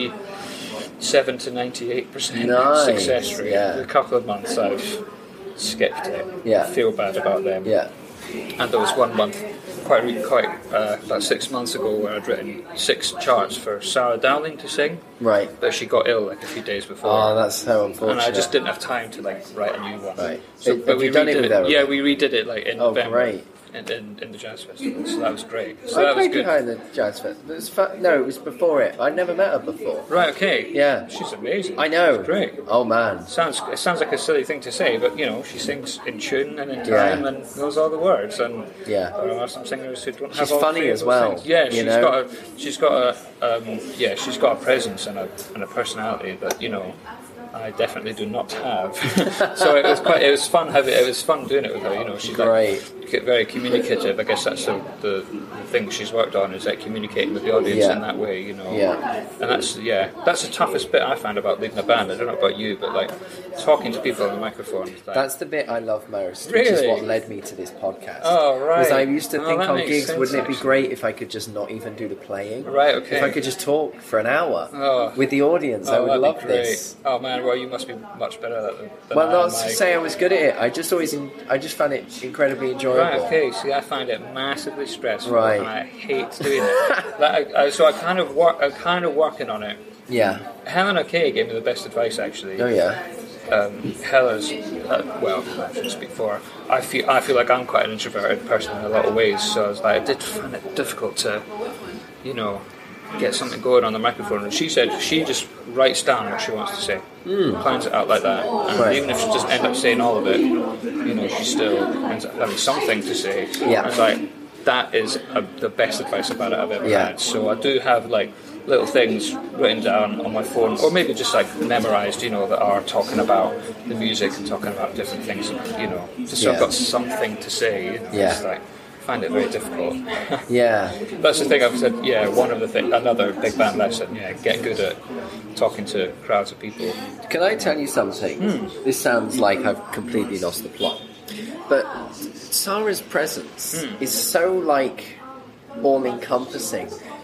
Speaker 4: ninety-seven to ninety-eight percent
Speaker 2: Nice,
Speaker 4: success rate.
Speaker 2: yeah.
Speaker 4: A couple of months I've skipped it.
Speaker 2: Yeah.
Speaker 4: Feel bad about them.
Speaker 2: Yeah.
Speaker 4: And there was one month, quite re- quite uh, about six months ago, where I'd written six charts for Sarah Dowling to sing,
Speaker 2: Right.
Speaker 4: but she got ill like a few days before.
Speaker 2: Oh, that's so unfortunate.
Speaker 4: and I just didn't have time to like write a new one.
Speaker 2: Right.
Speaker 4: So,
Speaker 2: Have
Speaker 4: but
Speaker 2: you
Speaker 4: we
Speaker 2: done it
Speaker 4: redid
Speaker 2: with her?
Speaker 4: Yeah, we redid it like in
Speaker 2: Oh,
Speaker 4: November.
Speaker 2: great.
Speaker 4: In, in, in the jazz festival, so that was great. So
Speaker 2: I
Speaker 4: that was
Speaker 2: played
Speaker 4: good.
Speaker 2: behind the jazz festival. It was fu- no, it was before it. I'd never met her before.
Speaker 4: Right, okay.
Speaker 2: Yeah.
Speaker 4: She's amazing.
Speaker 2: I know.
Speaker 4: She's great.
Speaker 2: Oh man.
Speaker 4: Sounds it sounds like a silly thing to say, but you know, she sings in tune and in
Speaker 2: Yeah.
Speaker 4: time and knows all the words. And
Speaker 2: Yeah.
Speaker 4: there are some singers who don't
Speaker 2: She's
Speaker 4: have all
Speaker 2: funny
Speaker 4: three of
Speaker 2: as
Speaker 4: those
Speaker 2: well,
Speaker 4: things. Yeah,
Speaker 2: you
Speaker 4: she's
Speaker 2: know?
Speaker 4: got a she's got a um, yeah, she's got a presence and a and a personality that, you know, I definitely do not have. So it was quite it was fun having it was fun doing it with her. You know, she's
Speaker 2: Great.
Speaker 4: like very communicative. I guess that's the, the, the thing she's worked on, is like communicating with the audience
Speaker 2: Yeah.
Speaker 4: in that way. You know.
Speaker 2: Yeah.
Speaker 4: And that's yeah, that's the toughest bit I found about leading a band. I don't know about you, but like talking to people on the microphone. Like,
Speaker 2: That's the bit I love most, which is
Speaker 4: Really?
Speaker 2: what led me to this podcast.
Speaker 4: Oh, right.
Speaker 2: Because I used to
Speaker 4: Oh,
Speaker 2: think
Speaker 4: that
Speaker 2: on
Speaker 4: makes
Speaker 2: gigs,
Speaker 4: sense,
Speaker 2: wouldn't it be
Speaker 4: actually.
Speaker 2: great if I could just not even do the playing?
Speaker 4: Right, okay.
Speaker 2: If I could just talk for an hour
Speaker 4: Oh.
Speaker 2: with the audience, I
Speaker 4: oh,
Speaker 2: would
Speaker 4: that'd be
Speaker 2: love
Speaker 4: great.
Speaker 2: this.
Speaker 4: Oh man, well you must be much better at that than, than
Speaker 2: Well,
Speaker 4: I
Speaker 2: not
Speaker 4: am.
Speaker 2: to
Speaker 4: Like-
Speaker 2: say I was good at it. I just always, in, I just found it incredibly enjoyable.
Speaker 4: Right, okay. See, I find it massively stressful,
Speaker 2: Right.
Speaker 4: and I hate doing it. Like, I, I, so I kind of work, I'm kind of working on it.
Speaker 2: Yeah.
Speaker 4: Helena Kay gave me the best advice, actually.
Speaker 2: Oh yeah.
Speaker 4: Um, Hela's, uh, well, I shouldn't speak for her. I feel, I feel like I'm quite an introverted person in a lot of ways, so I was like, I did find it difficult to, you know, get something going on the microphone. And she said she just writes down what she wants to say, mm. plans it out like that. And
Speaker 2: Right.
Speaker 4: even if she doesn't end up saying all of it, you know, she still ends up having something to say.
Speaker 2: Yeah.
Speaker 4: I was like, that is a, the best advice about it I've ever
Speaker 2: Yeah.
Speaker 4: had. So I do have like little things written down on my phone, or maybe just like memorized, you know, that are talking about the music and talking about different things, you know, just so I've
Speaker 2: Yeah.
Speaker 4: got something to say. You know,
Speaker 2: Yeah.
Speaker 4: It's like, I find it very difficult.
Speaker 2: Yeah.
Speaker 4: That's the thing I've said. Yeah, one of the thing, another big band lesson. Yeah, get good at talking to crowds of people.
Speaker 2: Can I tell you something?
Speaker 4: Hmm.
Speaker 2: This sounds like I've completely lost the plot. But Sarah's presence
Speaker 4: Hmm.
Speaker 2: is so like all encompassing.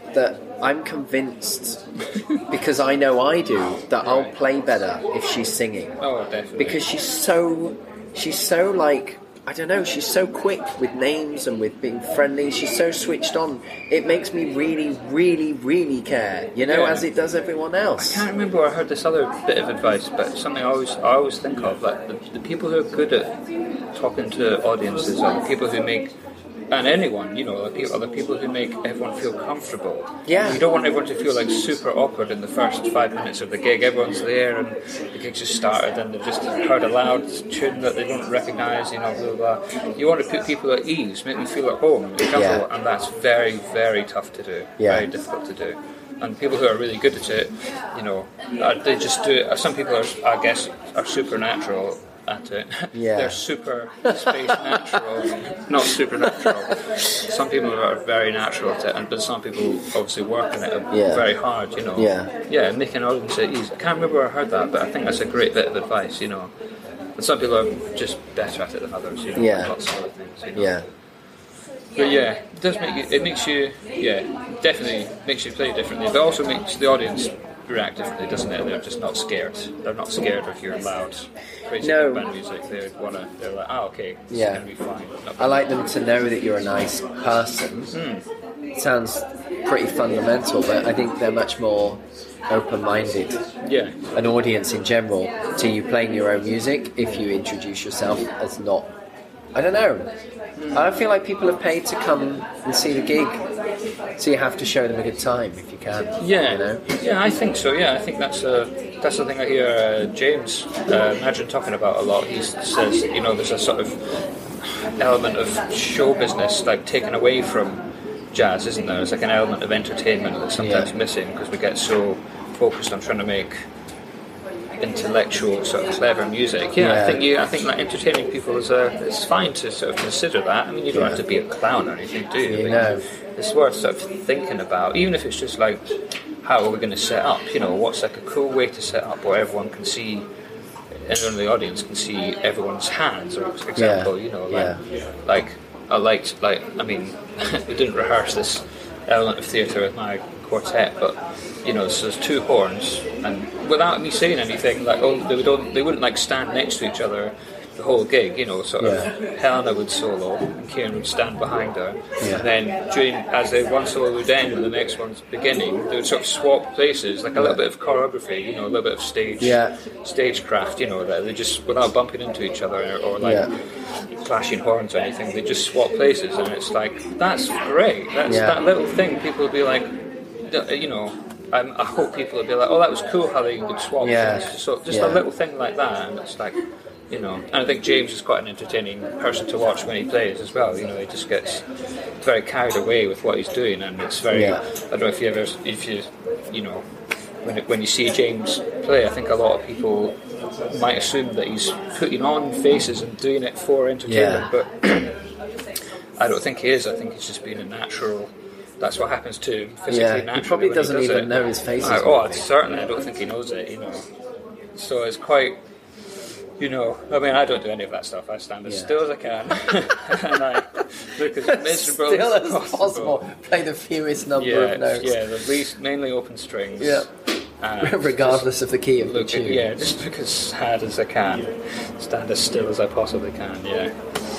Speaker 2: that I'm convinced, because I know I do, that I'll play better if she's singing.
Speaker 4: Oh, definitely.
Speaker 2: Because she's so, she's so like, I don't know, she's so quick with names and with being friendly. She's so switched on. It makes me really, really, really care, you know,
Speaker 4: Yeah.
Speaker 2: as it does everyone else.
Speaker 4: I can't remember where I heard this other bit of advice, but something I always I always think of, like the, the people who are good at talking to audiences are the people who make, and anyone, you know, the people, are the people who make everyone feel comfortable.
Speaker 2: Yeah.
Speaker 4: You don't want everyone to feel like super awkward in the first five minutes of the gig. Everyone's there and the gig just started and they've just heard a loud tune that they don't recognise, you know, blah, blah, blah. You want to put people at ease, make them feel at home, and comfortable,
Speaker 2: Yeah.
Speaker 4: and that's very, very tough to do.
Speaker 2: Yeah.
Speaker 4: Very difficult to do. And people who are really good at it, you know, uh, they just do it. Some people are, I guess, are supernatural at it.
Speaker 2: Yeah.
Speaker 4: They're super space natural, not supernatural. Some people are very natural at it, and but some people obviously work on it
Speaker 2: Yeah.
Speaker 4: very hard, you know.
Speaker 2: Yeah.
Speaker 4: Yeah, making an audience at ease. I can't remember where I heard that, but I think that's a great bit of advice, you know. And some people are just better at it than others, you know.
Speaker 2: Yeah.
Speaker 4: Lots of other things, you know.
Speaker 2: Yeah.
Speaker 4: But yeah, it does make you, it makes you, yeah, definitely makes you play differently, but also makes the audience react differently, doesn't it? They're just not scared. They're not scared of your loud, crazy
Speaker 2: No.
Speaker 4: big band music. They wanna, they're like, oh, okay, it's
Speaker 2: Yeah.
Speaker 4: gonna be fine. Not
Speaker 2: I like them to know that you're a nice person. It sounds pretty fundamental, but I think they're much more open-minded.
Speaker 4: Yeah,
Speaker 2: An audience in general to you playing your own music if you introduce yourself as not, I don't know. I feel like people have paid to come and see the gig, so you have to show them a good time if you can.
Speaker 4: yeah,
Speaker 2: you know?
Speaker 4: yeah. I think so. Yeah, I think that's a that's the thing I hear uh, James uh, Imagine talking about a lot. He says, you know, there's a sort of element of show business like taken away from jazz, isn't there? There's like an element of entertainment that's sometimes
Speaker 2: Yeah.
Speaker 4: missing because we get so focused on trying to make intellectual, sort of clever music. Yeah,
Speaker 2: Yeah.
Speaker 4: I think you. I think like entertaining people is a. It's fine to sort of consider that. I mean, you don't
Speaker 2: Yeah.
Speaker 4: have to be a clown or anything, do you?
Speaker 2: You
Speaker 4: But
Speaker 2: know.
Speaker 4: it's worth sort of thinking about, even if it's just like, how are we going to set up? You know, what's like a cool way to set up where everyone can see, everyone in the audience can see everyone's hands, or for example,
Speaker 2: Yeah.
Speaker 4: you know, like,
Speaker 2: Yeah.
Speaker 4: like I liked, like, I mean, we didn't rehearse this element of theatre with my quartet, but you know, so there's two horns, and without me saying anything, like, oh, they would, they wouldn't like stand next to each other the whole gig, you know, sort of.
Speaker 2: Yeah.
Speaker 4: Helena would solo, and Kieran would stand behind her,
Speaker 2: Yeah.
Speaker 4: and then during, as the one solo would end and the next one's beginning, they would sort of swap places, like a little bit of choreography, you know, a little bit of stage,
Speaker 2: Yeah.
Speaker 4: stagecraft, you know, that they just, without bumping into each other or, or like
Speaker 2: Yeah.
Speaker 4: clashing horns or anything, they just swap places, and it's like, that's great. That's
Speaker 2: Yeah.
Speaker 4: that little thing. People would be like, you know. Um, I hope people would be like, oh, that was cool how they could swap.
Speaker 2: Yeah.
Speaker 4: things. So just
Speaker 2: Yeah.
Speaker 4: a little thing like that, and it's like, you know. And I think James is quite an entertaining person to watch when he plays as well. You know, he just gets very carried away with what he's doing, and it's very.
Speaker 2: Yeah.
Speaker 4: I don't know if you ever, if you, you know, when it, when you see James play, I think a lot of people might assume that he's putting on faces and doing it for entertainment,
Speaker 2: Yeah.
Speaker 4: but I don't think he is. I think he's just being a natural. That's what happens to him physically,
Speaker 2: Yeah, he
Speaker 4: naturally.
Speaker 2: probably
Speaker 4: when
Speaker 2: doesn't
Speaker 4: does
Speaker 2: even
Speaker 4: it.
Speaker 2: know his face is
Speaker 4: I, oh,
Speaker 2: moving.
Speaker 4: certainly, I don't think he knows it. You know, so it's quite. You know, I mean, I don't do any of that stuff. I stand as
Speaker 2: Yeah.
Speaker 4: still as I can, and I look as miserable
Speaker 2: Still
Speaker 4: as
Speaker 2: as
Speaker 4: possible.
Speaker 2: possible. Play the fewest number
Speaker 4: Yeah,
Speaker 2: of notes.
Speaker 4: yeah, the least mainly open strings.
Speaker 2: Yeah.
Speaker 4: And
Speaker 2: Regardless of the key of
Speaker 4: look,
Speaker 2: the tune.
Speaker 4: yeah, just look as sad as I can, stand as still as I possibly can. Yeah,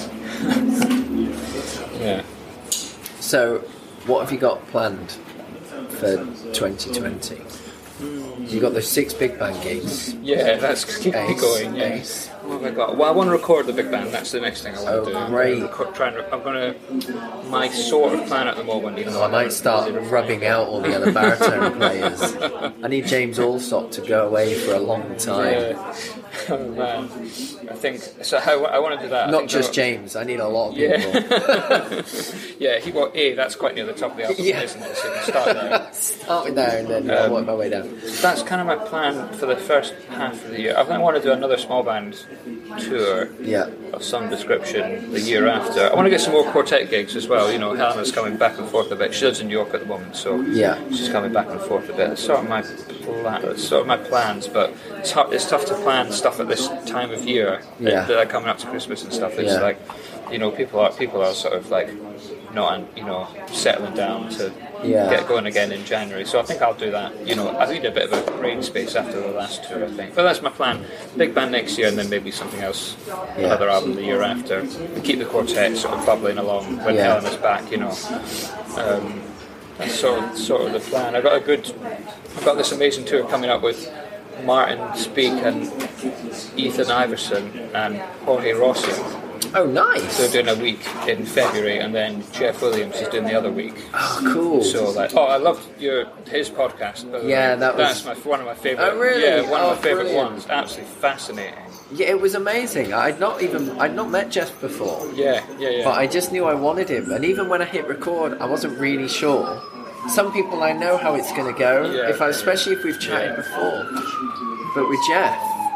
Speaker 4: yeah.
Speaker 2: So, what have you got planned for twenty twenty? You got those six big band gigs.
Speaker 4: Yeah, that's keep me
Speaker 2: Ace,
Speaker 4: going. Yeah.
Speaker 2: Ace.
Speaker 4: What have I got? Well, I want to record the big band. That's the next thing I want
Speaker 2: Oh,
Speaker 4: to do. I'm
Speaker 2: great.
Speaker 4: gonna record, try and, re- I'm going to. My sort of plan at the moment. Even though
Speaker 2: I
Speaker 4: I'm
Speaker 2: might
Speaker 4: not
Speaker 2: start
Speaker 4: busy
Speaker 2: rubbing out all the other baritone players. I need James Allsop to go away for a long time.
Speaker 4: Yeah. Oh man, I think so. I, I want to do that. I
Speaker 2: Not
Speaker 4: think
Speaker 2: just
Speaker 4: I-
Speaker 2: James, I need a lot of people.
Speaker 4: Yeah. yeah, he well, A, that's quite near the top of the alphabet,
Speaker 2: Yeah.
Speaker 4: isn't it? So you can start there.
Speaker 2: Start with there and then I'll work my way down.
Speaker 4: That's kind of my plan for the first half of the year. I think I want to do another small band tour
Speaker 2: Yeah.
Speaker 4: of some description the year after. I want to get some more quartet gigs as well. You know, Helena's coming back and forth a bit. She lives in New York at the moment, so
Speaker 2: Yeah.
Speaker 4: she's coming back and forth a bit. That's sort of my plan, it's sort of my plans, but it's hard, it's tough to plan stuff at this time of year.
Speaker 2: Yeah.
Speaker 4: uh, like coming up to Christmas and stuff. It's
Speaker 2: Yeah.
Speaker 4: like, you know, people are people are sort of like not, you know, settling down to
Speaker 2: Yeah.
Speaker 4: get going again in January. So I think I'll do that. You know, I need a bit of a brain space after the last tour, I think. But that's my plan. Big band next year, and then maybe something else,
Speaker 2: Yeah.
Speaker 4: another album the year after. And keep the quartet sort of bubbling along when
Speaker 2: Yeah.
Speaker 4: Helen is back. You know, um, that's sort of, sort of the plan. I've got a good, I've got this amazing tour coming up with Martin Speak and Ethan Iverson and Jorge Rossi.
Speaker 2: Oh, nice.
Speaker 4: So they're doing a week in February, and then Jeff Williams is doing the other week.
Speaker 2: Oh, cool.
Speaker 4: So like, oh, I loved your his podcast. By the
Speaker 2: Yeah,
Speaker 4: way.
Speaker 2: that was-
Speaker 4: that's my one of my favorite.
Speaker 2: Oh, really?
Speaker 4: Yeah, one
Speaker 2: Oh,
Speaker 4: of my favorite
Speaker 2: brilliant.
Speaker 4: ones. Absolutely fascinating.
Speaker 2: Yeah, it was amazing. I'd not even I'd not met Jeff before,
Speaker 4: Yeah, yeah, yeah.
Speaker 2: but I just knew I wanted him. And even when I hit record, I wasn't really sure. Some people I know how it's going to go,
Speaker 4: Yeah.
Speaker 2: if I, especially if we've chatted
Speaker 4: Yeah.
Speaker 2: before. But with Jeff,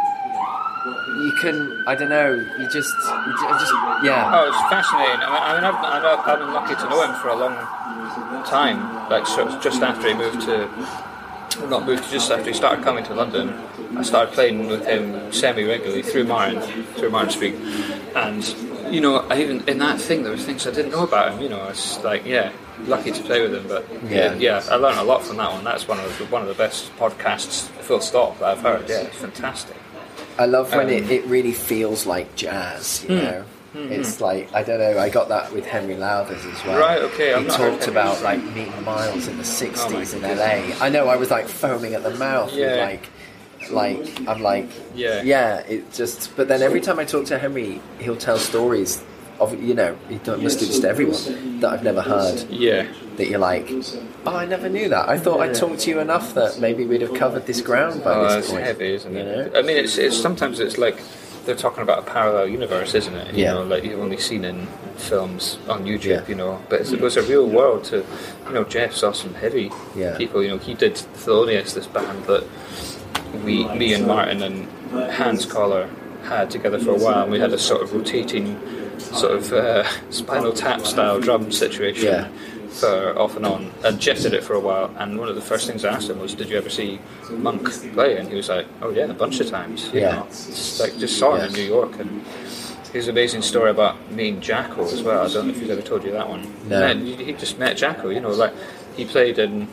Speaker 2: you can I don't know. You just, you ju- just yeah.
Speaker 4: Oh, it's fascinating. I mean, I mean I've, I've, I've been lucky to know him for a long time. Like sort of just after he moved to, well, not moved, just after he started coming to London, I started playing with him semi-regularly through Martin, through Martin Speak. And, you know, I even in that thing, there were things I didn't know about him. You know, it's like, yeah, lucky to play with him. But
Speaker 2: Yeah.
Speaker 4: yeah, yeah I learned a lot from that one. That's one of the, one of the best podcasts, full stop, that I've heard. Yeah, it's fantastic.
Speaker 2: I love when
Speaker 4: Um,
Speaker 2: it, it really feels like jazz, you
Speaker 4: Hmm.
Speaker 2: know. It's like, I don't know, I got that with Henry Lowthers as well.
Speaker 4: Right, okay, I've
Speaker 2: He
Speaker 4: not heard
Speaker 2: talked
Speaker 4: Henry.
Speaker 2: about like meeting Miles in the sixties
Speaker 4: Oh
Speaker 2: in
Speaker 4: my
Speaker 2: L A. I know, I was like foaming at the mouth with
Speaker 4: Yeah.
Speaker 2: like, like, I'm like,
Speaker 4: Yeah.
Speaker 2: yeah, it just, but then every time I talk to Henry, he'll tell stories of, you know, he must do this to everyone, that I've never heard.
Speaker 4: Yeah.
Speaker 2: That you're like, oh, I never knew that. I thought I'd talked to you enough that maybe we'd have covered this ground by
Speaker 4: Oh,
Speaker 2: this
Speaker 4: it's
Speaker 2: point.
Speaker 4: heavy, isn't
Speaker 2: you
Speaker 4: it?
Speaker 2: know?
Speaker 4: I mean, it's, it's sometimes it's like they're talking about a parallel universe, isn't it? You
Speaker 2: Yeah.
Speaker 4: know, like you've only seen in films on YouTube,
Speaker 2: Yeah.
Speaker 4: you know. But it's, it was a real world to, you know, Jeff saw some heavy
Speaker 2: Yeah.
Speaker 4: people. You know, he did Thelonious, this band that we, me and Martin and Hans Collar had together for a while, and we had a sort of rotating, sort of uh, Spinal Tap style drum situation.
Speaker 2: Yeah.
Speaker 4: For off and on, and Jeff did it for a while. And one of the first things I asked him was, "Did you ever see Monk play?" And he was like, "Oh yeah, a bunch of times." You
Speaker 2: Yeah.
Speaker 4: know, just like just saw him
Speaker 2: Yeah.
Speaker 4: in New York. And here's an amazing story about meeting Jacko as well. I don't know if he's ever told you that one.
Speaker 2: No.
Speaker 4: Met- he just met Jacko. You know, like he played in.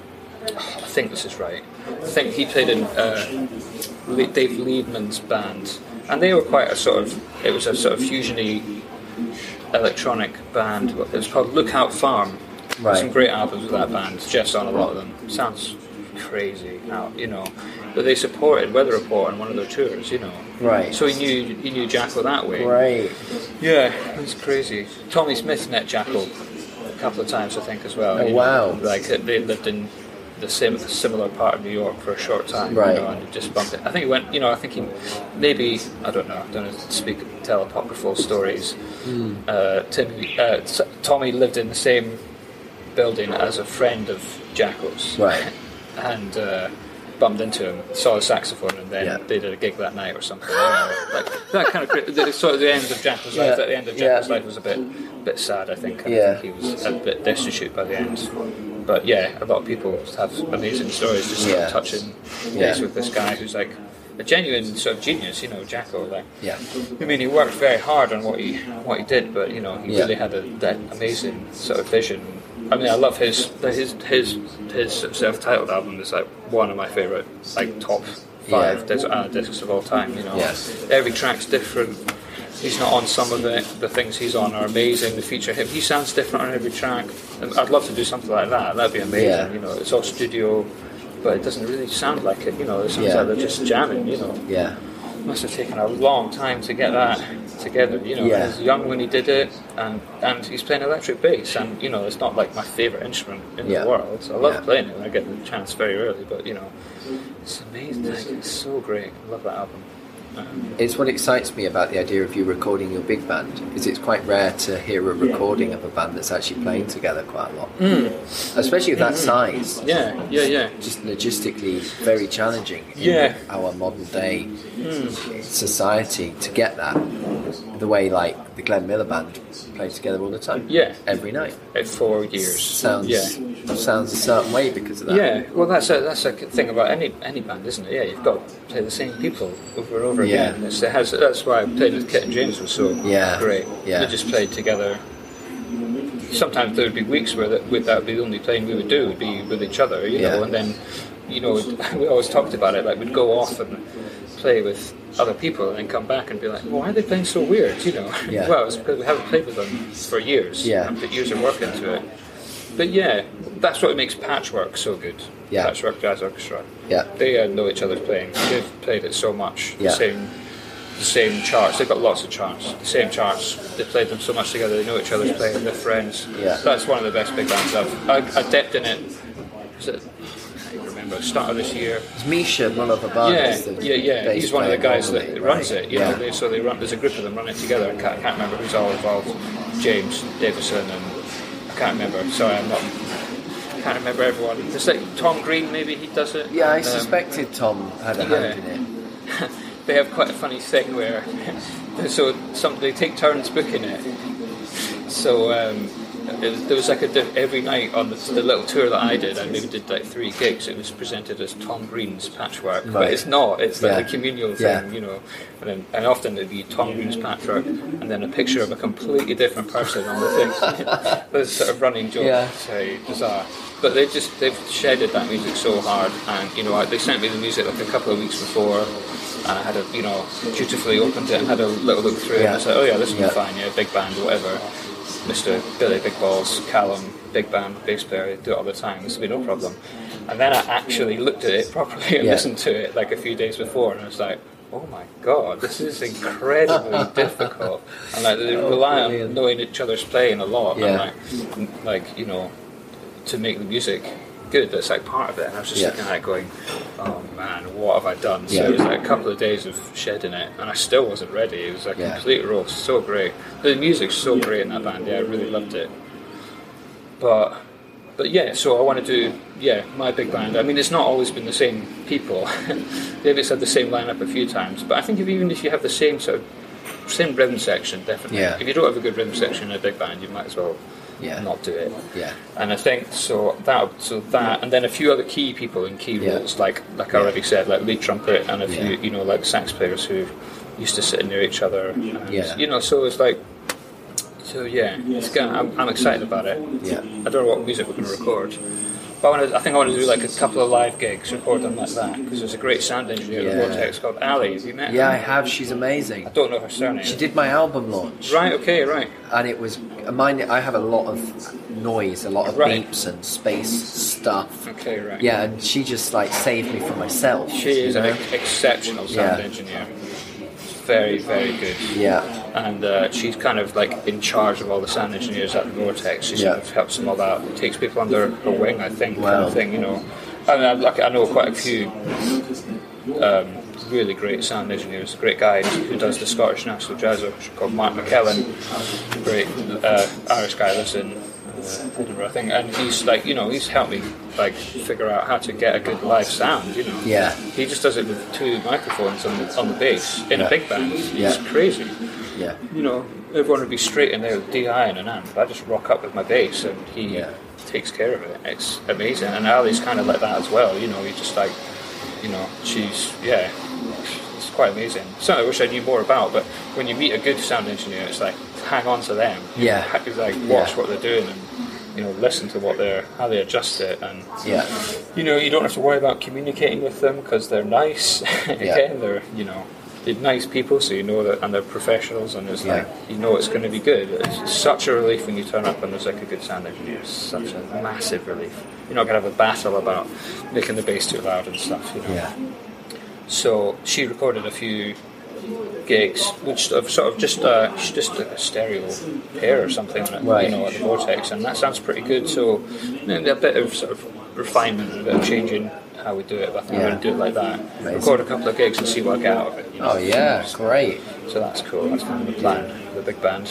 Speaker 4: I think this is right. I think he played in uh, Le- Dave Liebman's band, and they were quite a sort of. It was a sort of fusiony electronic band. It was called Lookout Farm.
Speaker 2: Right.
Speaker 4: Some great albums with that band. Jeff's on a lot of them. Sounds crazy out, you know. But they supported Weather Report on one of their tours, you know.
Speaker 2: Right.
Speaker 4: So he knew he knew Jacko that way.
Speaker 2: Right.
Speaker 4: Yeah, it's crazy. Tommy Smith met Jacko a couple of times, I think, as well.
Speaker 2: Oh,
Speaker 4: you know.
Speaker 2: wow.
Speaker 4: Like they lived in the same similar part of New York for a short time,
Speaker 2: Right.
Speaker 4: you know, and he just bumped it. I think he went, you know, I think he maybe I don't know, I don't know, speak tell apocryphal stories.
Speaker 2: Hmm.
Speaker 4: Uh, Timmy, uh, S- Tommy lived in the same building as a friend of Jacko's,
Speaker 2: Right.
Speaker 4: and uh, bumped into him, saw the saxophone, and then
Speaker 2: Yeah.
Speaker 4: they did a gig that night or something. I don't know. Like that kind of cra- the, sort of the end of Jacko's life.
Speaker 2: Yeah.
Speaker 4: At the end of
Speaker 2: Yeah.
Speaker 4: Jacko's life was a bit, bit sad. I think. And
Speaker 2: Yeah.
Speaker 4: I think he was a bit destitute by the end. But yeah, a lot of people have amazing stories. Just sort
Speaker 2: Yeah.
Speaker 4: of touching
Speaker 2: Yeah.
Speaker 4: base with this guy who's like a genuine sort of genius. You know, Jacko. Like,
Speaker 2: Yeah.
Speaker 4: I mean, he worked very hard on what he what he did, but you know, he
Speaker 2: Yeah.
Speaker 4: really had a, that amazing sort of vision. I mean, I love his his his his self-titled album is like one of my favorite, like top five
Speaker 2: Yeah.
Speaker 4: Desert Island discs of all time. You know,
Speaker 2: Yeah.
Speaker 4: every track's different. He's not on some of it. The things he's on are amazing. The feature him, he sounds different on every track. And I'd love to do something like that. That'd be amazing.
Speaker 2: Yeah.
Speaker 4: You know, it's all studio, but it doesn't really sound like it. You know, it sounds
Speaker 2: Yeah.
Speaker 4: like they're just jamming. You know.
Speaker 2: Yeah.
Speaker 4: Must have taken a long time to get that together, you know.
Speaker 2: Yeah.
Speaker 4: He was young when he did it, and and he's playing electric bass, and you know, it's not like my favourite instrument in
Speaker 2: Yeah.
Speaker 4: the world. So I love
Speaker 2: Yeah.
Speaker 4: playing it when I get the chance very early, but you know, it's amazing. Like, it's so great. I love that album. Um,
Speaker 2: It's what excites me about the idea of you recording your big band, is it's quite rare to hear a recording of a band that's actually playing together quite a lot. Especially with that size.
Speaker 4: yeah, yeah, yeah.
Speaker 2: Just logistically very challenging in
Speaker 4: Yeah.
Speaker 2: our modern day society to get that. The way like the Glenn Miller Band play together all the time.
Speaker 4: Yeah.
Speaker 2: Every night.
Speaker 4: Uh, For years.
Speaker 2: Sounds
Speaker 4: Yeah.
Speaker 2: sounds a certain way because of that.
Speaker 4: Yeah, well, that's a that's a thing about any any band, isn't it? Yeah, you've got to play the same people over and over
Speaker 2: Yeah.
Speaker 4: again. It's, it has, that's why playing with Kit and James was so
Speaker 2: Yeah,
Speaker 4: great.
Speaker 2: yeah.
Speaker 4: They just played together. Sometimes there would be weeks where that would that would be the only playing we would do would be with each other, you
Speaker 2: Yeah.
Speaker 4: know, and then you know we always talked about it, like we'd go off and play with other people and then come back and be like, well, why are they playing so weird, you know?
Speaker 2: Yeah.
Speaker 4: Well, it's because we haven't played with them for years
Speaker 2: Yeah.
Speaker 4: and put years of work into it. But yeah, that's what makes Patchwork so good.
Speaker 2: Yeah.
Speaker 4: Patchwork Jazz Orchestra.
Speaker 2: Yeah.
Speaker 4: They uh, know each other's playing. They've played it so much.
Speaker 2: Yeah.
Speaker 4: The same, the same charts. They've got lots of charts. The same charts. They played them so much together. They know each other's playing. They're friends.
Speaker 2: Yeah.
Speaker 4: That's one of the best big bands I've. I, I dipped in it. Was it? I can't remember. Start of this year.
Speaker 2: It's Misha Mullova
Speaker 4: Yeah,
Speaker 2: is the
Speaker 4: yeah, yeah.
Speaker 2: bass
Speaker 4: He's one of the
Speaker 2: player
Speaker 4: guys that
Speaker 2: normally,
Speaker 4: runs
Speaker 2: right?
Speaker 4: it. You
Speaker 2: yeah.
Speaker 4: know, they, so they run. There's a group of them run it together. I can't, I can't remember who's all involved. James Davison and I can't remember. Sorry, I'm not. I can't remember everyone. There's like Tom Green. Maybe he does it.
Speaker 2: Yeah, I
Speaker 4: Um,
Speaker 2: suspected Tom had a
Speaker 4: yeah.
Speaker 2: hand in it.
Speaker 4: They have quite a funny thing where so some they take turns booking it. So um, it, there was like a diff- every night on the, the little tour that I did, I maybe did like three gigs. It was presented as Tom Green's Patchwork, but
Speaker 2: Right.
Speaker 4: it's not. It's like
Speaker 2: Yeah.
Speaker 4: a communal thing,
Speaker 2: Yeah.
Speaker 4: you know. And then, and often it'd be Tom Green's Patchwork, and then a picture of a completely different person on the thing. There's sort of running joke.
Speaker 2: Yeah.
Speaker 4: So bizarre. But they just they've shedded that music so hard, and you know I, they sent me the music like a couple of weeks before, and I had a you know dutifully opened it and had a little look through it.
Speaker 2: Yeah.
Speaker 4: And I said, oh yeah, this will
Speaker 2: Yeah.
Speaker 4: be fine. Yeah, big band, whatever. Mister Billy Big Balls, Callum, big band, bass player, do it all the time. This will be no problem. And then I actually looked at it properly and
Speaker 2: Yeah.
Speaker 4: listened to it like a few days before, and I was like, oh my god, this is incredibly difficult. And like they
Speaker 2: Oh,
Speaker 4: rely on
Speaker 2: brilliant.
Speaker 4: knowing each other's playing a lot,
Speaker 2: Yeah.
Speaker 4: and like, like you know, to make the music good. That's like part of it. And I was just
Speaker 2: Yeah.
Speaker 4: looking at it, going, oh man, what have I done? So
Speaker 2: Yeah.
Speaker 4: it was like a couple of days of shedding it, and I still wasn't ready. It was a
Speaker 2: Yeah.
Speaker 4: complete roast. So great. The music's so great in that band. Yeah, I really loved it. But. But yeah, so I want to do, yeah, my big band. I mean, it's not always been the same people. Maybe it's had the same lineup a few times. But I think if, even if you have the same sort of, same rhythm section, definitely.
Speaker 2: Yeah.
Speaker 4: If you don't have a good rhythm section in a big band, you might as well
Speaker 2: Yeah.
Speaker 4: not do it.
Speaker 2: Yeah.
Speaker 4: And I think, so that, so that, and then a few other key people in key
Speaker 2: Yeah.
Speaker 4: roles, like, like I
Speaker 2: Yeah.
Speaker 4: already said, like lead trumpet, and a few,
Speaker 2: Yeah.
Speaker 4: you know, like sax players who used to sit near each other. And,
Speaker 2: Yeah.
Speaker 4: You know, so it's like, so yeah, it's gonna, I'm, I'm excited about it.
Speaker 2: Yeah.
Speaker 4: I don't know what music we're going to record. But I, want to, I think I want to do like a couple of live gigs, record them like that, because there's a great sound engineer
Speaker 2: Yeah.
Speaker 4: at Vortex called Ali. Have you met
Speaker 2: Yeah, I
Speaker 4: her?
Speaker 2: have. She's amazing.
Speaker 4: I don't know her surname.
Speaker 2: She did my album launch.
Speaker 4: Right, okay, right.
Speaker 2: And it was mine. I have a lot of noise, a lot of
Speaker 4: Right.
Speaker 2: beeps and space stuff.
Speaker 4: Okay, right.
Speaker 2: Yeah, and she just like saved me from myself.
Speaker 4: She is
Speaker 2: you
Speaker 4: an
Speaker 2: know?
Speaker 4: ex- exceptional sound
Speaker 2: Yeah.
Speaker 4: engineer. Very, very good.
Speaker 2: Yeah,
Speaker 4: And uh, she's kind of like in charge of all the sound engineers at the Vortex. She
Speaker 2: Yeah.
Speaker 4: sort of helps them all out, takes people under her wing, I think, kind
Speaker 2: Wow.
Speaker 4: of thing, you know. I mean, I, like, I know quite a few um, really great sound engineers. A great guy who does the Scottish National Jazz Orchestra called Mark McKellen. Great uh, Irish guy, lives in uh, Edinburgh, I think. And he's like, you know, he's helped me like figure out how to get a good live sound, you know.
Speaker 2: yeah,
Speaker 4: He just does it with two microphones on the, on the bass in
Speaker 2: Yeah.
Speaker 4: a big band. It's
Speaker 2: Yeah.
Speaker 4: crazy.
Speaker 2: yeah,
Speaker 4: You know, everyone would be straight in there with D I and an amp. I just rock up with my bass and he
Speaker 2: Yeah.
Speaker 4: takes care of it. It's amazing. And Ali's kind of like that as well. You know, he just like, you know, she's, yeah, it's quite amazing. Something I wish I knew more about, but when you meet a good sound engineer, it's like, hang on to them.
Speaker 2: Yeah.
Speaker 4: It's like, watch
Speaker 2: Yeah.
Speaker 4: what they're doing and, you know, listen to what they're, how they adjust it. And,
Speaker 2: yeah,
Speaker 4: you know, you don't have to worry about communicating with them because they're nice. Again, they're, you know, they're nice people, so you know that, and they're professionals, and it's
Speaker 2: Yeah.
Speaker 4: like, you know it's going to be good. It's such a relief when you turn up and there's like a good sound engineer. It's such a massive relief. You're not going to have a battle about making the bass too loud and stuff, you know.
Speaker 2: yeah,
Speaker 4: So she recorded a few gigs, which of sort of just uh, she's just like a stereo pair or something,
Speaker 2: Right.
Speaker 4: you know, at the Vortex, and that sounds pretty good. So you know, a bit of sort of refinement, a bit of changing how we do it. But I think
Speaker 2: Yeah.
Speaker 4: I'm going to do it like that.
Speaker 2: Amazing.
Speaker 4: Record a couple of gigs and see what I get out of it. You know?
Speaker 2: oh yeah, great.
Speaker 4: So that's cool. That's kind of the plan for the big band.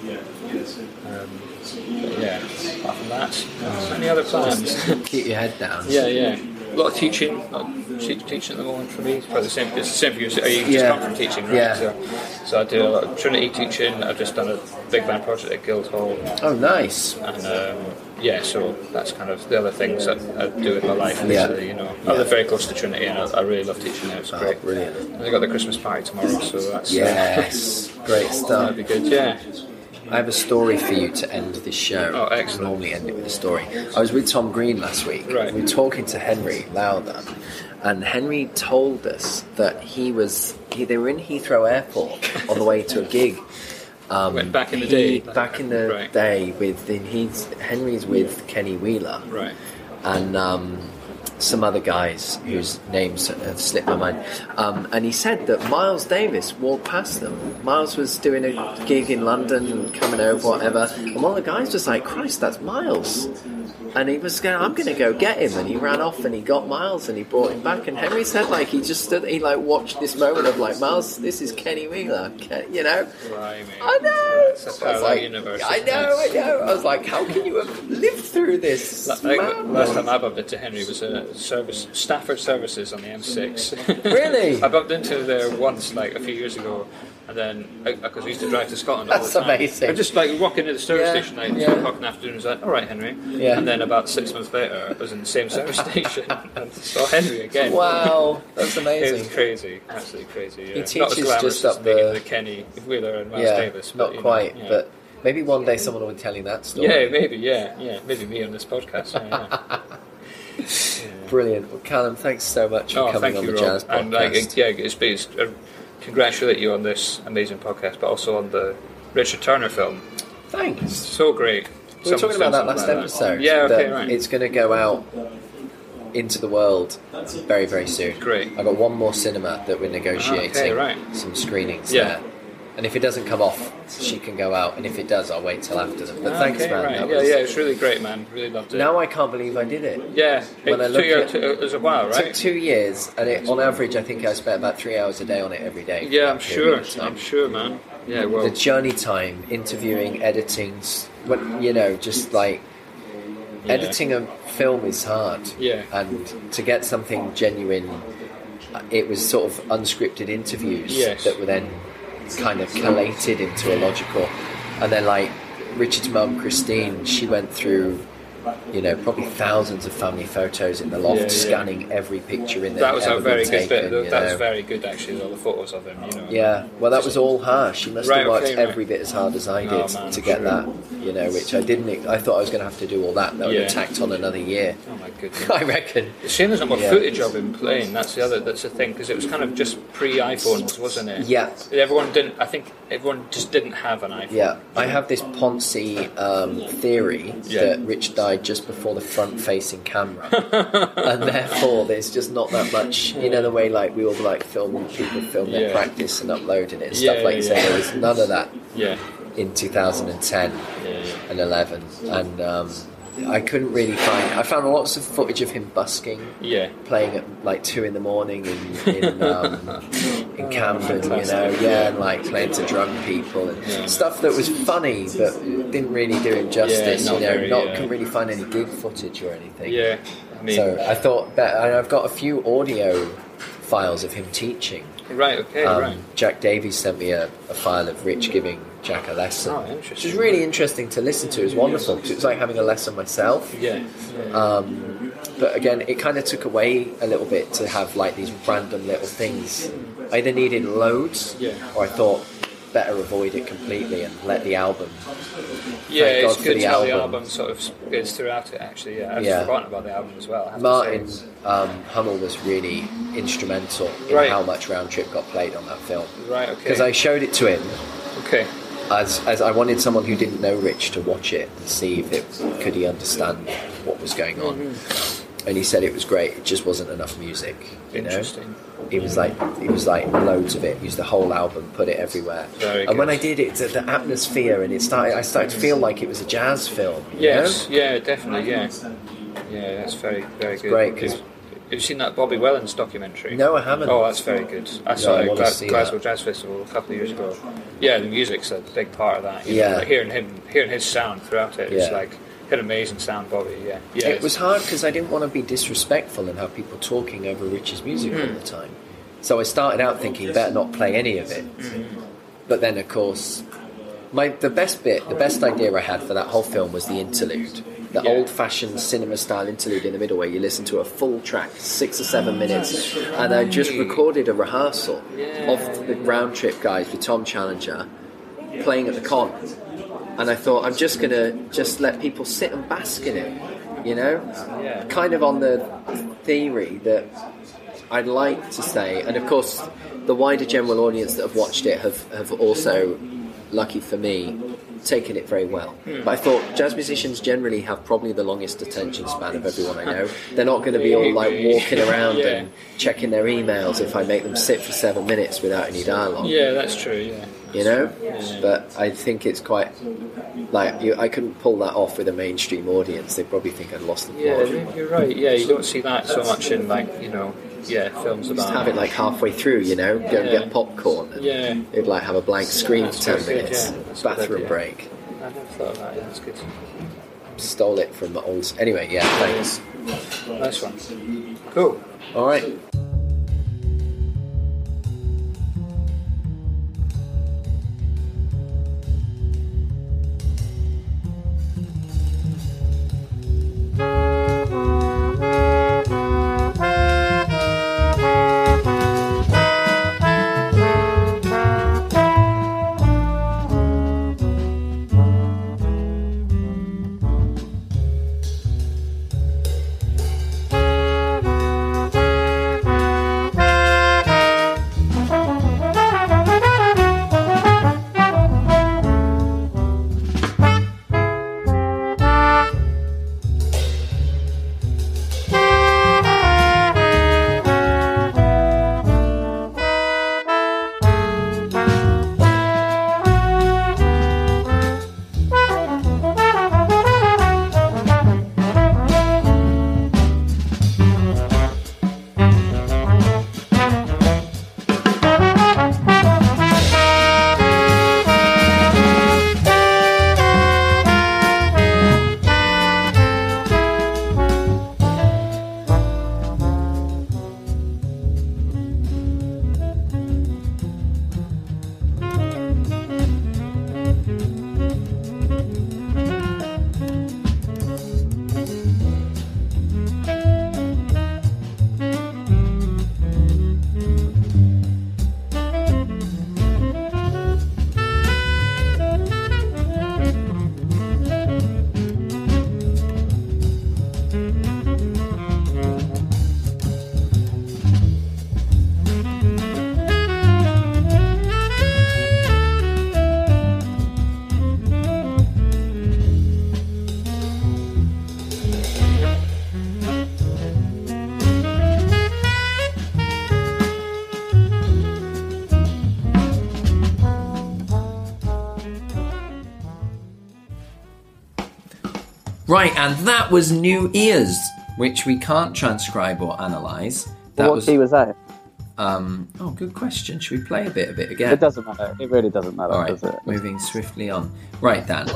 Speaker 4: Um, but yeah, apart from that, any other plans?
Speaker 2: Keep your head down.
Speaker 4: yeah, yeah. lot of teaching, a lot of te- teaching at the moment for me. It's probably the same. It's the same for you. So you just
Speaker 2: Yeah.
Speaker 4: come from teaching, right?
Speaker 2: Yeah.
Speaker 4: So, so I do a lot of Trinity teaching. I've just done a big band project at Guildhall,
Speaker 2: Oh, nice.
Speaker 4: and um, yeah, so that's kind of the other things that I do in my life.
Speaker 2: Yeah.
Speaker 4: Basically, you know, I live very close to Trinity, and I, I really love teaching there. It's
Speaker 2: Oh,
Speaker 4: great.
Speaker 2: brilliant.
Speaker 4: And I got the Christmas party tomorrow, so that's
Speaker 2: Yes, great stuff.
Speaker 4: that'd be good. Yeah.
Speaker 2: I have a story for you to end this show.
Speaker 4: Oh, excellent.
Speaker 2: I normally end it with a story. I was with Tom Green last week.
Speaker 4: Right.
Speaker 2: We were talking to Henry Lauder, and Henry told us that he was he, they were in Heathrow Airport on the way to a gig. Um,
Speaker 4: Went back in the
Speaker 2: he-
Speaker 4: day.
Speaker 2: Back in the
Speaker 4: Right.
Speaker 2: day, with he's Henry's with Kenny Wheeler,
Speaker 4: Right.
Speaker 2: and um, some other guys whose names have slipped my mind. Um, and he said that Miles Davis walked past them. Miles was doing a gig in London and coming over, whatever. And one of the guys was like, Christ, that's Miles. And he was going, I'm going to go get him. And he ran off and he got Miles and he brought him back. And Henry said, like, he just stood, he like watched this moment of like, Miles, this is Kenny Wheeler, Ken, you know?
Speaker 4: Right,
Speaker 2: I know.
Speaker 4: It's a
Speaker 2: I was
Speaker 4: parallel
Speaker 2: like,
Speaker 4: universe.
Speaker 2: I know, I know. I was like, how can you have lived through this?
Speaker 4: I think
Speaker 2: man?
Speaker 4: last time I bumped into Henry was a service Stafford Services on the M six.
Speaker 2: Really?
Speaker 4: I bumped into there once, like a few years ago, and then because we used to drive to Scotland all
Speaker 2: That's
Speaker 4: the time.
Speaker 2: amazing.
Speaker 4: I just like walk into the service
Speaker 2: Yeah,
Speaker 4: station like
Speaker 2: yeah.
Speaker 4: two o'clock in the afternoon. And was like, all right, Henry.
Speaker 2: Yeah.
Speaker 4: And then about six months later, I was in the same service station and saw Henry again.
Speaker 2: Wow, that's
Speaker 4: It was
Speaker 2: amazing.
Speaker 4: crazy, absolutely crazy. Yeah.
Speaker 2: He
Speaker 4: Not as
Speaker 2: teaches
Speaker 4: glamorous
Speaker 2: just
Speaker 4: as
Speaker 2: up
Speaker 4: being
Speaker 2: the-
Speaker 4: the Kenny Wheeler and Miles
Speaker 2: Yeah,
Speaker 4: Davis, but,
Speaker 2: not
Speaker 4: you know,
Speaker 2: quite,
Speaker 4: yeah.
Speaker 2: but maybe one day someone will be telling that story.
Speaker 4: yeah, maybe, yeah, yeah, maybe me on this podcast. Yeah, yeah.
Speaker 2: Brilliant. Well, Callum, thanks so much for
Speaker 4: Oh,
Speaker 2: coming
Speaker 4: thank
Speaker 2: on
Speaker 4: you,
Speaker 2: the
Speaker 4: Rob.
Speaker 2: Jazz Podcast.
Speaker 4: And like, yeah, it's been it's, uh, congratulate you on this amazing podcast, but also on the Richard Turner film.
Speaker 2: Thanks.
Speaker 4: So great.
Speaker 2: We were
Speaker 4: Someone's
Speaker 2: talking about that
Speaker 4: done
Speaker 2: last
Speaker 4: something like
Speaker 2: episode.
Speaker 4: Yeah, okay,
Speaker 2: that
Speaker 4: right.
Speaker 2: It's going to go out into the world very, very soon.
Speaker 4: Great.
Speaker 2: I've got one more cinema that we're negotiating
Speaker 4: Okay, right.
Speaker 2: some screenings
Speaker 4: Yeah.
Speaker 2: there. And if it doesn't come off, she can go out. And if it does, I'll wait till after them. But thanks,
Speaker 4: okay,
Speaker 2: man.
Speaker 4: right.
Speaker 2: That
Speaker 4: Yeah,
Speaker 2: was-
Speaker 4: yeah, it's really great, man. Really loved it.
Speaker 2: Now I can't believe I did it.
Speaker 4: yeah,
Speaker 2: when I
Speaker 4: it
Speaker 2: look
Speaker 4: took you
Speaker 2: at-
Speaker 4: to- it was a while,
Speaker 2: It took
Speaker 4: right?
Speaker 2: two years, and it, on average, I think I spent about three hours a day on it every day. for
Speaker 4: Yeah,
Speaker 2: that
Speaker 4: I'm
Speaker 2: period
Speaker 4: sure.
Speaker 2: of time.
Speaker 4: I'm sure, man. Yeah, well,
Speaker 2: The journey time, interviewing, editing, s- what you know, just like
Speaker 4: Yeah.
Speaker 2: editing a film is hard.
Speaker 4: Yeah.
Speaker 2: And to get something genuine, uh, it was sort of unscripted interviews
Speaker 4: Yes.
Speaker 2: that were then kind of collated into a logical. And then like Richard's mum, Christine, she went through, you know, probably thousands of family photos in the loft,
Speaker 4: Yeah, yeah.
Speaker 2: scanning every picture in there.
Speaker 4: that was a
Speaker 2: ever
Speaker 4: very
Speaker 2: been
Speaker 4: good
Speaker 2: taken,
Speaker 4: bit.
Speaker 2: you
Speaker 4: That was
Speaker 2: know.
Speaker 4: very good, actually. All the photos of him, you know.
Speaker 2: Yeah, well, that was all her. She must
Speaker 4: Right,
Speaker 2: have worked
Speaker 4: okay, right.
Speaker 2: every bit as hard as I did
Speaker 4: Oh, man,
Speaker 2: to
Speaker 4: I'm
Speaker 2: get
Speaker 4: sure.
Speaker 2: that, you know, which I didn't. I thought I was going to have to do all that. That would
Speaker 4: Yeah.
Speaker 2: have tacked on another year.
Speaker 4: Oh my goodness.
Speaker 2: I reckon.
Speaker 4: It's a shame there's not more
Speaker 2: Yeah.
Speaker 4: footage of him playing. That's the other. That's the thing, because it was kind of just pre-iPhones, wasn't it?
Speaker 2: Yeah.
Speaker 4: Everyone didn't. I think everyone just didn't have an iPhone.
Speaker 2: Yeah, I have this Ponzi um, theory
Speaker 4: Yeah.
Speaker 2: that Rich died just before the front-facing camera, and therefore there's just not that much. You know the way like we all like film people film their
Speaker 4: Yeah.
Speaker 2: practice and uploading it and
Speaker 4: Yeah,
Speaker 2: stuff like
Speaker 4: yeah,
Speaker 2: that.
Speaker 4: yeah.
Speaker 2: There was none of that
Speaker 4: Yeah.
Speaker 2: in two thousand ten
Speaker 4: Yeah. yeah.
Speaker 2: and eleven, and um, I couldn't really find. I found lots of footage of him busking.
Speaker 4: Yeah.
Speaker 2: Playing at like two in the morning in in, um, in Camden, you know,
Speaker 4: fantastic.
Speaker 2: yeah, and like playing to drunk people and
Speaker 4: Yeah.
Speaker 2: stuff that was funny but didn't really do him justice.
Speaker 4: Yeah, not
Speaker 2: you know,
Speaker 4: very,
Speaker 2: not
Speaker 4: yeah.
Speaker 2: couldn't really find any gig footage or anything.
Speaker 4: Yeah. I mean,
Speaker 2: So I thought, that, and I've got a few audio files of him teaching.
Speaker 4: right. Okay.
Speaker 2: Um,
Speaker 4: right.
Speaker 2: Jack Davies sent me a, a file of Rich giving Jack a lesson,
Speaker 4: Oh,
Speaker 2: which
Speaker 4: interesting.
Speaker 2: was really interesting to listen to. It was wonderful because it was like having a lesson myself.
Speaker 4: Yeah.
Speaker 2: Um, but again, it kind of took away a little bit to have like these random little things. I either needed loads,
Speaker 4: Yeah.
Speaker 2: or I thought better avoid it completely and let the album.
Speaker 4: Yeah,
Speaker 2: Thank
Speaker 4: it's
Speaker 2: God for
Speaker 4: good
Speaker 2: the
Speaker 4: to have the
Speaker 2: album.
Speaker 4: album sort of is throughout it. Actually, yeah, I've
Speaker 2: Yeah.
Speaker 4: forgotten about the album as well. I have to
Speaker 2: Martin
Speaker 4: say.
Speaker 2: um, Hummel was really instrumental in
Speaker 4: Right.
Speaker 2: how much Round Trip got played on that film.
Speaker 4: Right. Okay.
Speaker 2: Because I showed it to him
Speaker 4: Okay.
Speaker 2: as as I wanted someone who didn't know Rich to watch it and see if it could he understand what was going on.
Speaker 4: Mm-hmm.
Speaker 2: And he said it was great. It just wasn't enough music. You know?
Speaker 4: Interesting.
Speaker 2: It was like it was like loads of it. Used the whole album, put it everywhere.
Speaker 4: Very
Speaker 2: and when
Speaker 4: good.
Speaker 2: I did it, the, the atmosphere and it started. I started to feel like it was a jazz film. You
Speaker 4: Yes.
Speaker 2: know?
Speaker 4: Yeah. Definitely. Yeah. Yeah. That's very very good.
Speaker 2: great, 'cause-
Speaker 4: Have you seen that Bobby Wellens documentary?
Speaker 2: No, I haven't.
Speaker 4: Oh, that's very good. I saw
Speaker 2: I
Speaker 4: it at
Speaker 2: wanna
Speaker 4: Glas-
Speaker 2: see
Speaker 4: Glasgow
Speaker 2: that.
Speaker 4: Jazz Festival a couple of years ago. Yeah, the music's a big part of that. You
Speaker 2: Yeah.
Speaker 4: know, like hearing him, hearing his sound throughout it, it's
Speaker 2: Yeah.
Speaker 4: like An amazing sound body, yeah. yeah
Speaker 2: it was hard because I didn't want to be disrespectful and have people talking over Rich's music mm. all the time. So I started out thinking, better not play any of it. Mm. But then, of course, my the best bit, the best idea I had for that whole film was the interlude. The yeah. old-fashioned cinema-style interlude in the middle where you listen to a full track, six or seven minutes. And I just recorded a rehearsal
Speaker 4: yeah.
Speaker 2: of the Round Trip guys with Tom Challenger playing at the con. And I thought, I'm just going to just let people sit and bask in it, you know?
Speaker 4: Yeah.
Speaker 2: Kind of on the theory that I'd like to say, and of course, the wider general audience that have watched it have, have also, lucky for me, taken it very well. Mm. But I thought jazz musicians generally have probably the longest attention span of everyone I know. They're not going to be all like walking around yeah. and checking their emails if I make them sit for seven minutes without any dialogue.
Speaker 4: Yeah, that's true, yeah.
Speaker 2: You know?
Speaker 4: Yeah.
Speaker 2: But I think it's quite... Like, you, I couldn't pull that off with a mainstream audience. They'd probably think I'd lost the plot.
Speaker 4: Yeah, you're right. Yeah, you don't see that so much in, like, you know, yeah, films about...
Speaker 2: Just have it, like, halfway through, you know? Go
Speaker 4: yeah.
Speaker 2: and get popcorn. And
Speaker 4: yeah.
Speaker 2: It'd, like, have a blank screen
Speaker 4: that's
Speaker 2: for ten
Speaker 4: good,
Speaker 2: minutes.
Speaker 4: Yeah.
Speaker 2: Bathroom
Speaker 4: good,
Speaker 2: break.
Speaker 4: I never thought of that. Yeah, that's good.
Speaker 2: Stole it from the old... Anyway, yeah, thanks.
Speaker 4: Nice one. Cool.
Speaker 2: All right. Right, and that was New Ears, which we can't transcribe or analyse. That
Speaker 3: well, what
Speaker 2: was,
Speaker 3: key was that?
Speaker 2: Um, oh, good question. Should we play a bit of it again?
Speaker 3: It doesn't matter. It really doesn't matter,
Speaker 2: All right,
Speaker 3: does it?
Speaker 2: moving swiftly on. Right, Dan.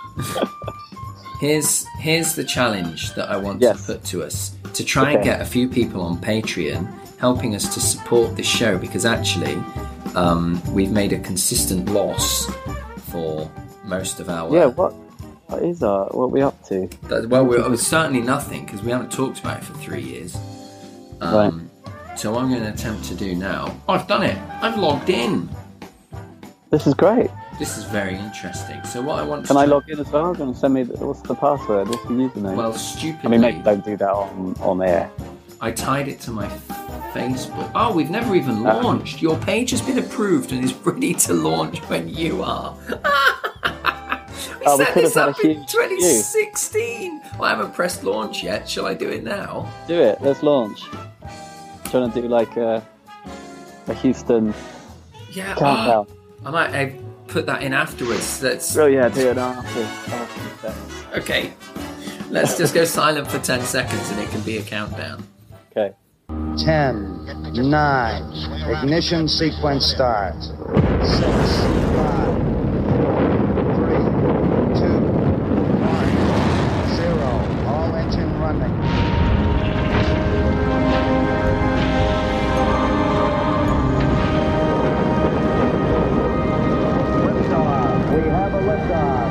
Speaker 2: here's here's the challenge that I want
Speaker 3: yes.
Speaker 2: to put to us. To try
Speaker 3: okay.
Speaker 2: and get a few people on Patreon helping us to support this show, because actually um, we've made a consistent loss for most of our...
Speaker 3: Yeah, what? What is our, what are we up to?
Speaker 2: That, well, we're, we're certainly nothing, because we haven't talked about it for three years. Um, right. So what I'm going to attempt to do now... Oh, I've done it! I've logged in!
Speaker 3: This is great.
Speaker 2: This is very interesting. So what I want
Speaker 3: Can
Speaker 2: to...
Speaker 3: I
Speaker 2: try...
Speaker 3: log in as well? Going to send me... The, what's the password? What's the username?
Speaker 2: Well, stupidly...
Speaker 3: I mean, maybe don't do that on, on air.
Speaker 2: I tied it to my Facebook. Oh, we've never even launched. Um, Your page has been approved and is ready to launch when you are. We
Speaker 3: oh,
Speaker 2: set
Speaker 3: we
Speaker 2: this up in
Speaker 3: huge
Speaker 2: twenty sixteen. Well, I haven't pressed launch yet. Shall I do it now?
Speaker 3: Do it. Let's launch. Trying to do like a, a Houston
Speaker 2: yeah,
Speaker 3: countdown.
Speaker 2: Oh, I might I put that in afterwards. That's...
Speaker 3: Oh yeah, do it after. after
Speaker 2: okay. Let's just go silent for ten seconds and it can be a countdown.
Speaker 3: Okay.
Speaker 7: ten, nine, ignition sequence start. six, five, three, two, one,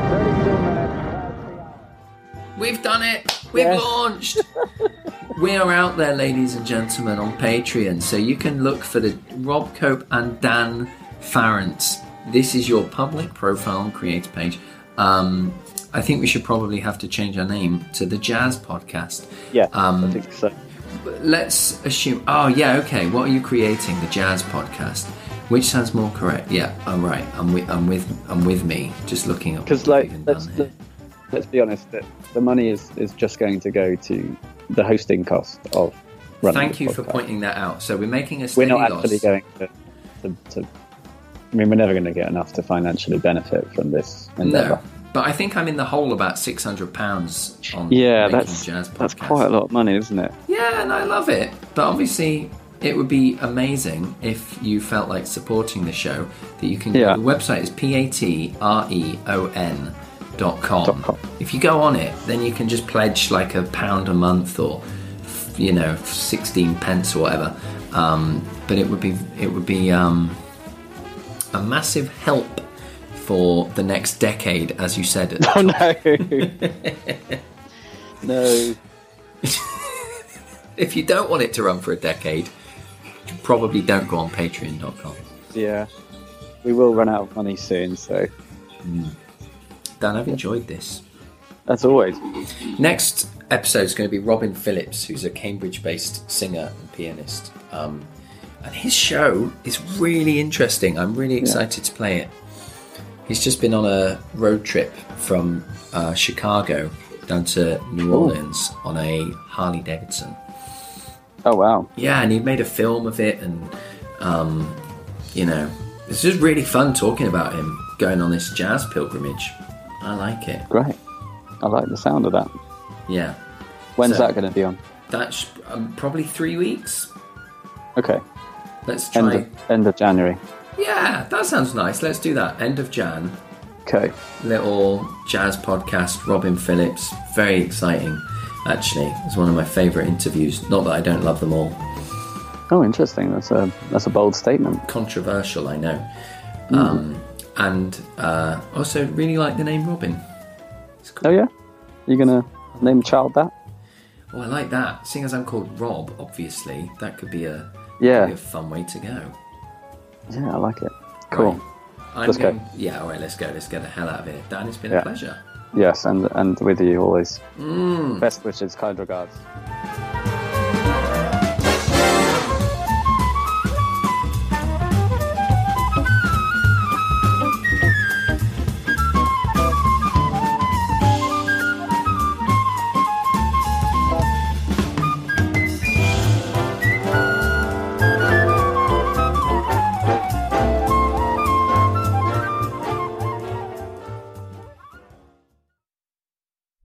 Speaker 3: thirty-two minutes past the hour.
Speaker 2: We've done it. We've
Speaker 3: Yes.
Speaker 2: launched. We are out there, ladies and gentlemen, on Patreon, so you can look for the Rob Cope and Dan Farrant. This is your public profile and creator page. Um, I think we should probably have to change our name to the Jazz Podcast.
Speaker 3: Yeah,
Speaker 2: Um,
Speaker 3: I think so.
Speaker 2: Let's assume. Oh, yeah, okay. What are you creating? The Jazz Podcast. Which sounds more correct? Yeah, I'm right. I'm with. I'm with. I'm with me. Just looking at
Speaker 3: Because,
Speaker 2: what
Speaker 3: like,
Speaker 2: we've even
Speaker 3: let's,
Speaker 2: done here.
Speaker 3: let's be honest, that the money is, is just going to go to the hosting cost of running
Speaker 2: Thank
Speaker 3: the
Speaker 2: you for
Speaker 3: podcast.
Speaker 2: pointing that out. So we're making a
Speaker 3: We're
Speaker 2: steady
Speaker 3: not
Speaker 2: loss.
Speaker 3: actually going to, to, to. I mean, we're never going to get enough to financially benefit from this endeavour.
Speaker 2: No, but I think I'm in the hole about six hundred pounds on
Speaker 3: Yeah,
Speaker 2: making
Speaker 3: that's
Speaker 2: Jazz
Speaker 3: that's
Speaker 2: Podcast.
Speaker 3: quite a lot of money, isn't it?
Speaker 2: Yeah, and I love it. But obviously, it would be amazing if you felt like supporting the show. That you can.
Speaker 3: Yeah.
Speaker 2: The website is p a t r e o n dot com.
Speaker 3: Dot com.
Speaker 2: If you go on it, then you can just pledge like a pound a month or, you know, sixteen pence or whatever. Um, but it would be it would be um, a massive help for the next decade, as you said. At the
Speaker 3: Oh
Speaker 2: top.
Speaker 3: no, no.
Speaker 2: If you don't want it to run for a decade, you probably don't go on patreon dot com.
Speaker 3: Yeah, we will run out of money soon, so
Speaker 2: Dan, I've enjoyed this.
Speaker 3: as always.
Speaker 2: Next episode is going to be Robin Phillips, who's a Cambridge-based singer and pianist. Um, and his show is really interesting. I'm really excited to play it. He's just been on a road trip from uh, Chicago down to New Orleans on a Harley Davidson.
Speaker 3: Oh wow,
Speaker 2: Yeah, and he made a film of it, and um, you know, it's just really fun talking about him going on this jazz pilgrimage. I like it.
Speaker 3: great! I like the sound of that.
Speaker 2: Yeah,
Speaker 3: When's
Speaker 2: So-
Speaker 3: that going to be on?
Speaker 2: that's um, probably three weeks.
Speaker 3: Okay,
Speaker 2: Let's
Speaker 3: end
Speaker 2: try.
Speaker 3: of, end of January.
Speaker 2: Yeah, that sounds nice. Let's do that. End of Jan.
Speaker 3: Okay,
Speaker 2: Little jazz podcast. Robin Phillips. Very exciting. Actually, it's one of my favourite interviews. Not that I don't love them all.
Speaker 3: oh interesting. That's a that's a bold statement.
Speaker 2: Controversial, I know. Um, and uh, also really like the name Robin. It's cool.
Speaker 3: Oh yeah, you gonna name a child that?
Speaker 2: Oh, I like that. Seeing as I'm called Rob, obviously, that could be a,
Speaker 3: Yeah.
Speaker 2: could be a fun way to go.
Speaker 3: Yeah, I like it. Cool.
Speaker 2: Right. I'm
Speaker 3: Let's go.
Speaker 2: going, Yeah, all right, let's go. Let's get the hell out of here. Dan, it's been
Speaker 3: Yeah.
Speaker 2: a pleasure.
Speaker 3: Yes, and and with you always.
Speaker 2: Mm.
Speaker 3: Best wishes, kind regards.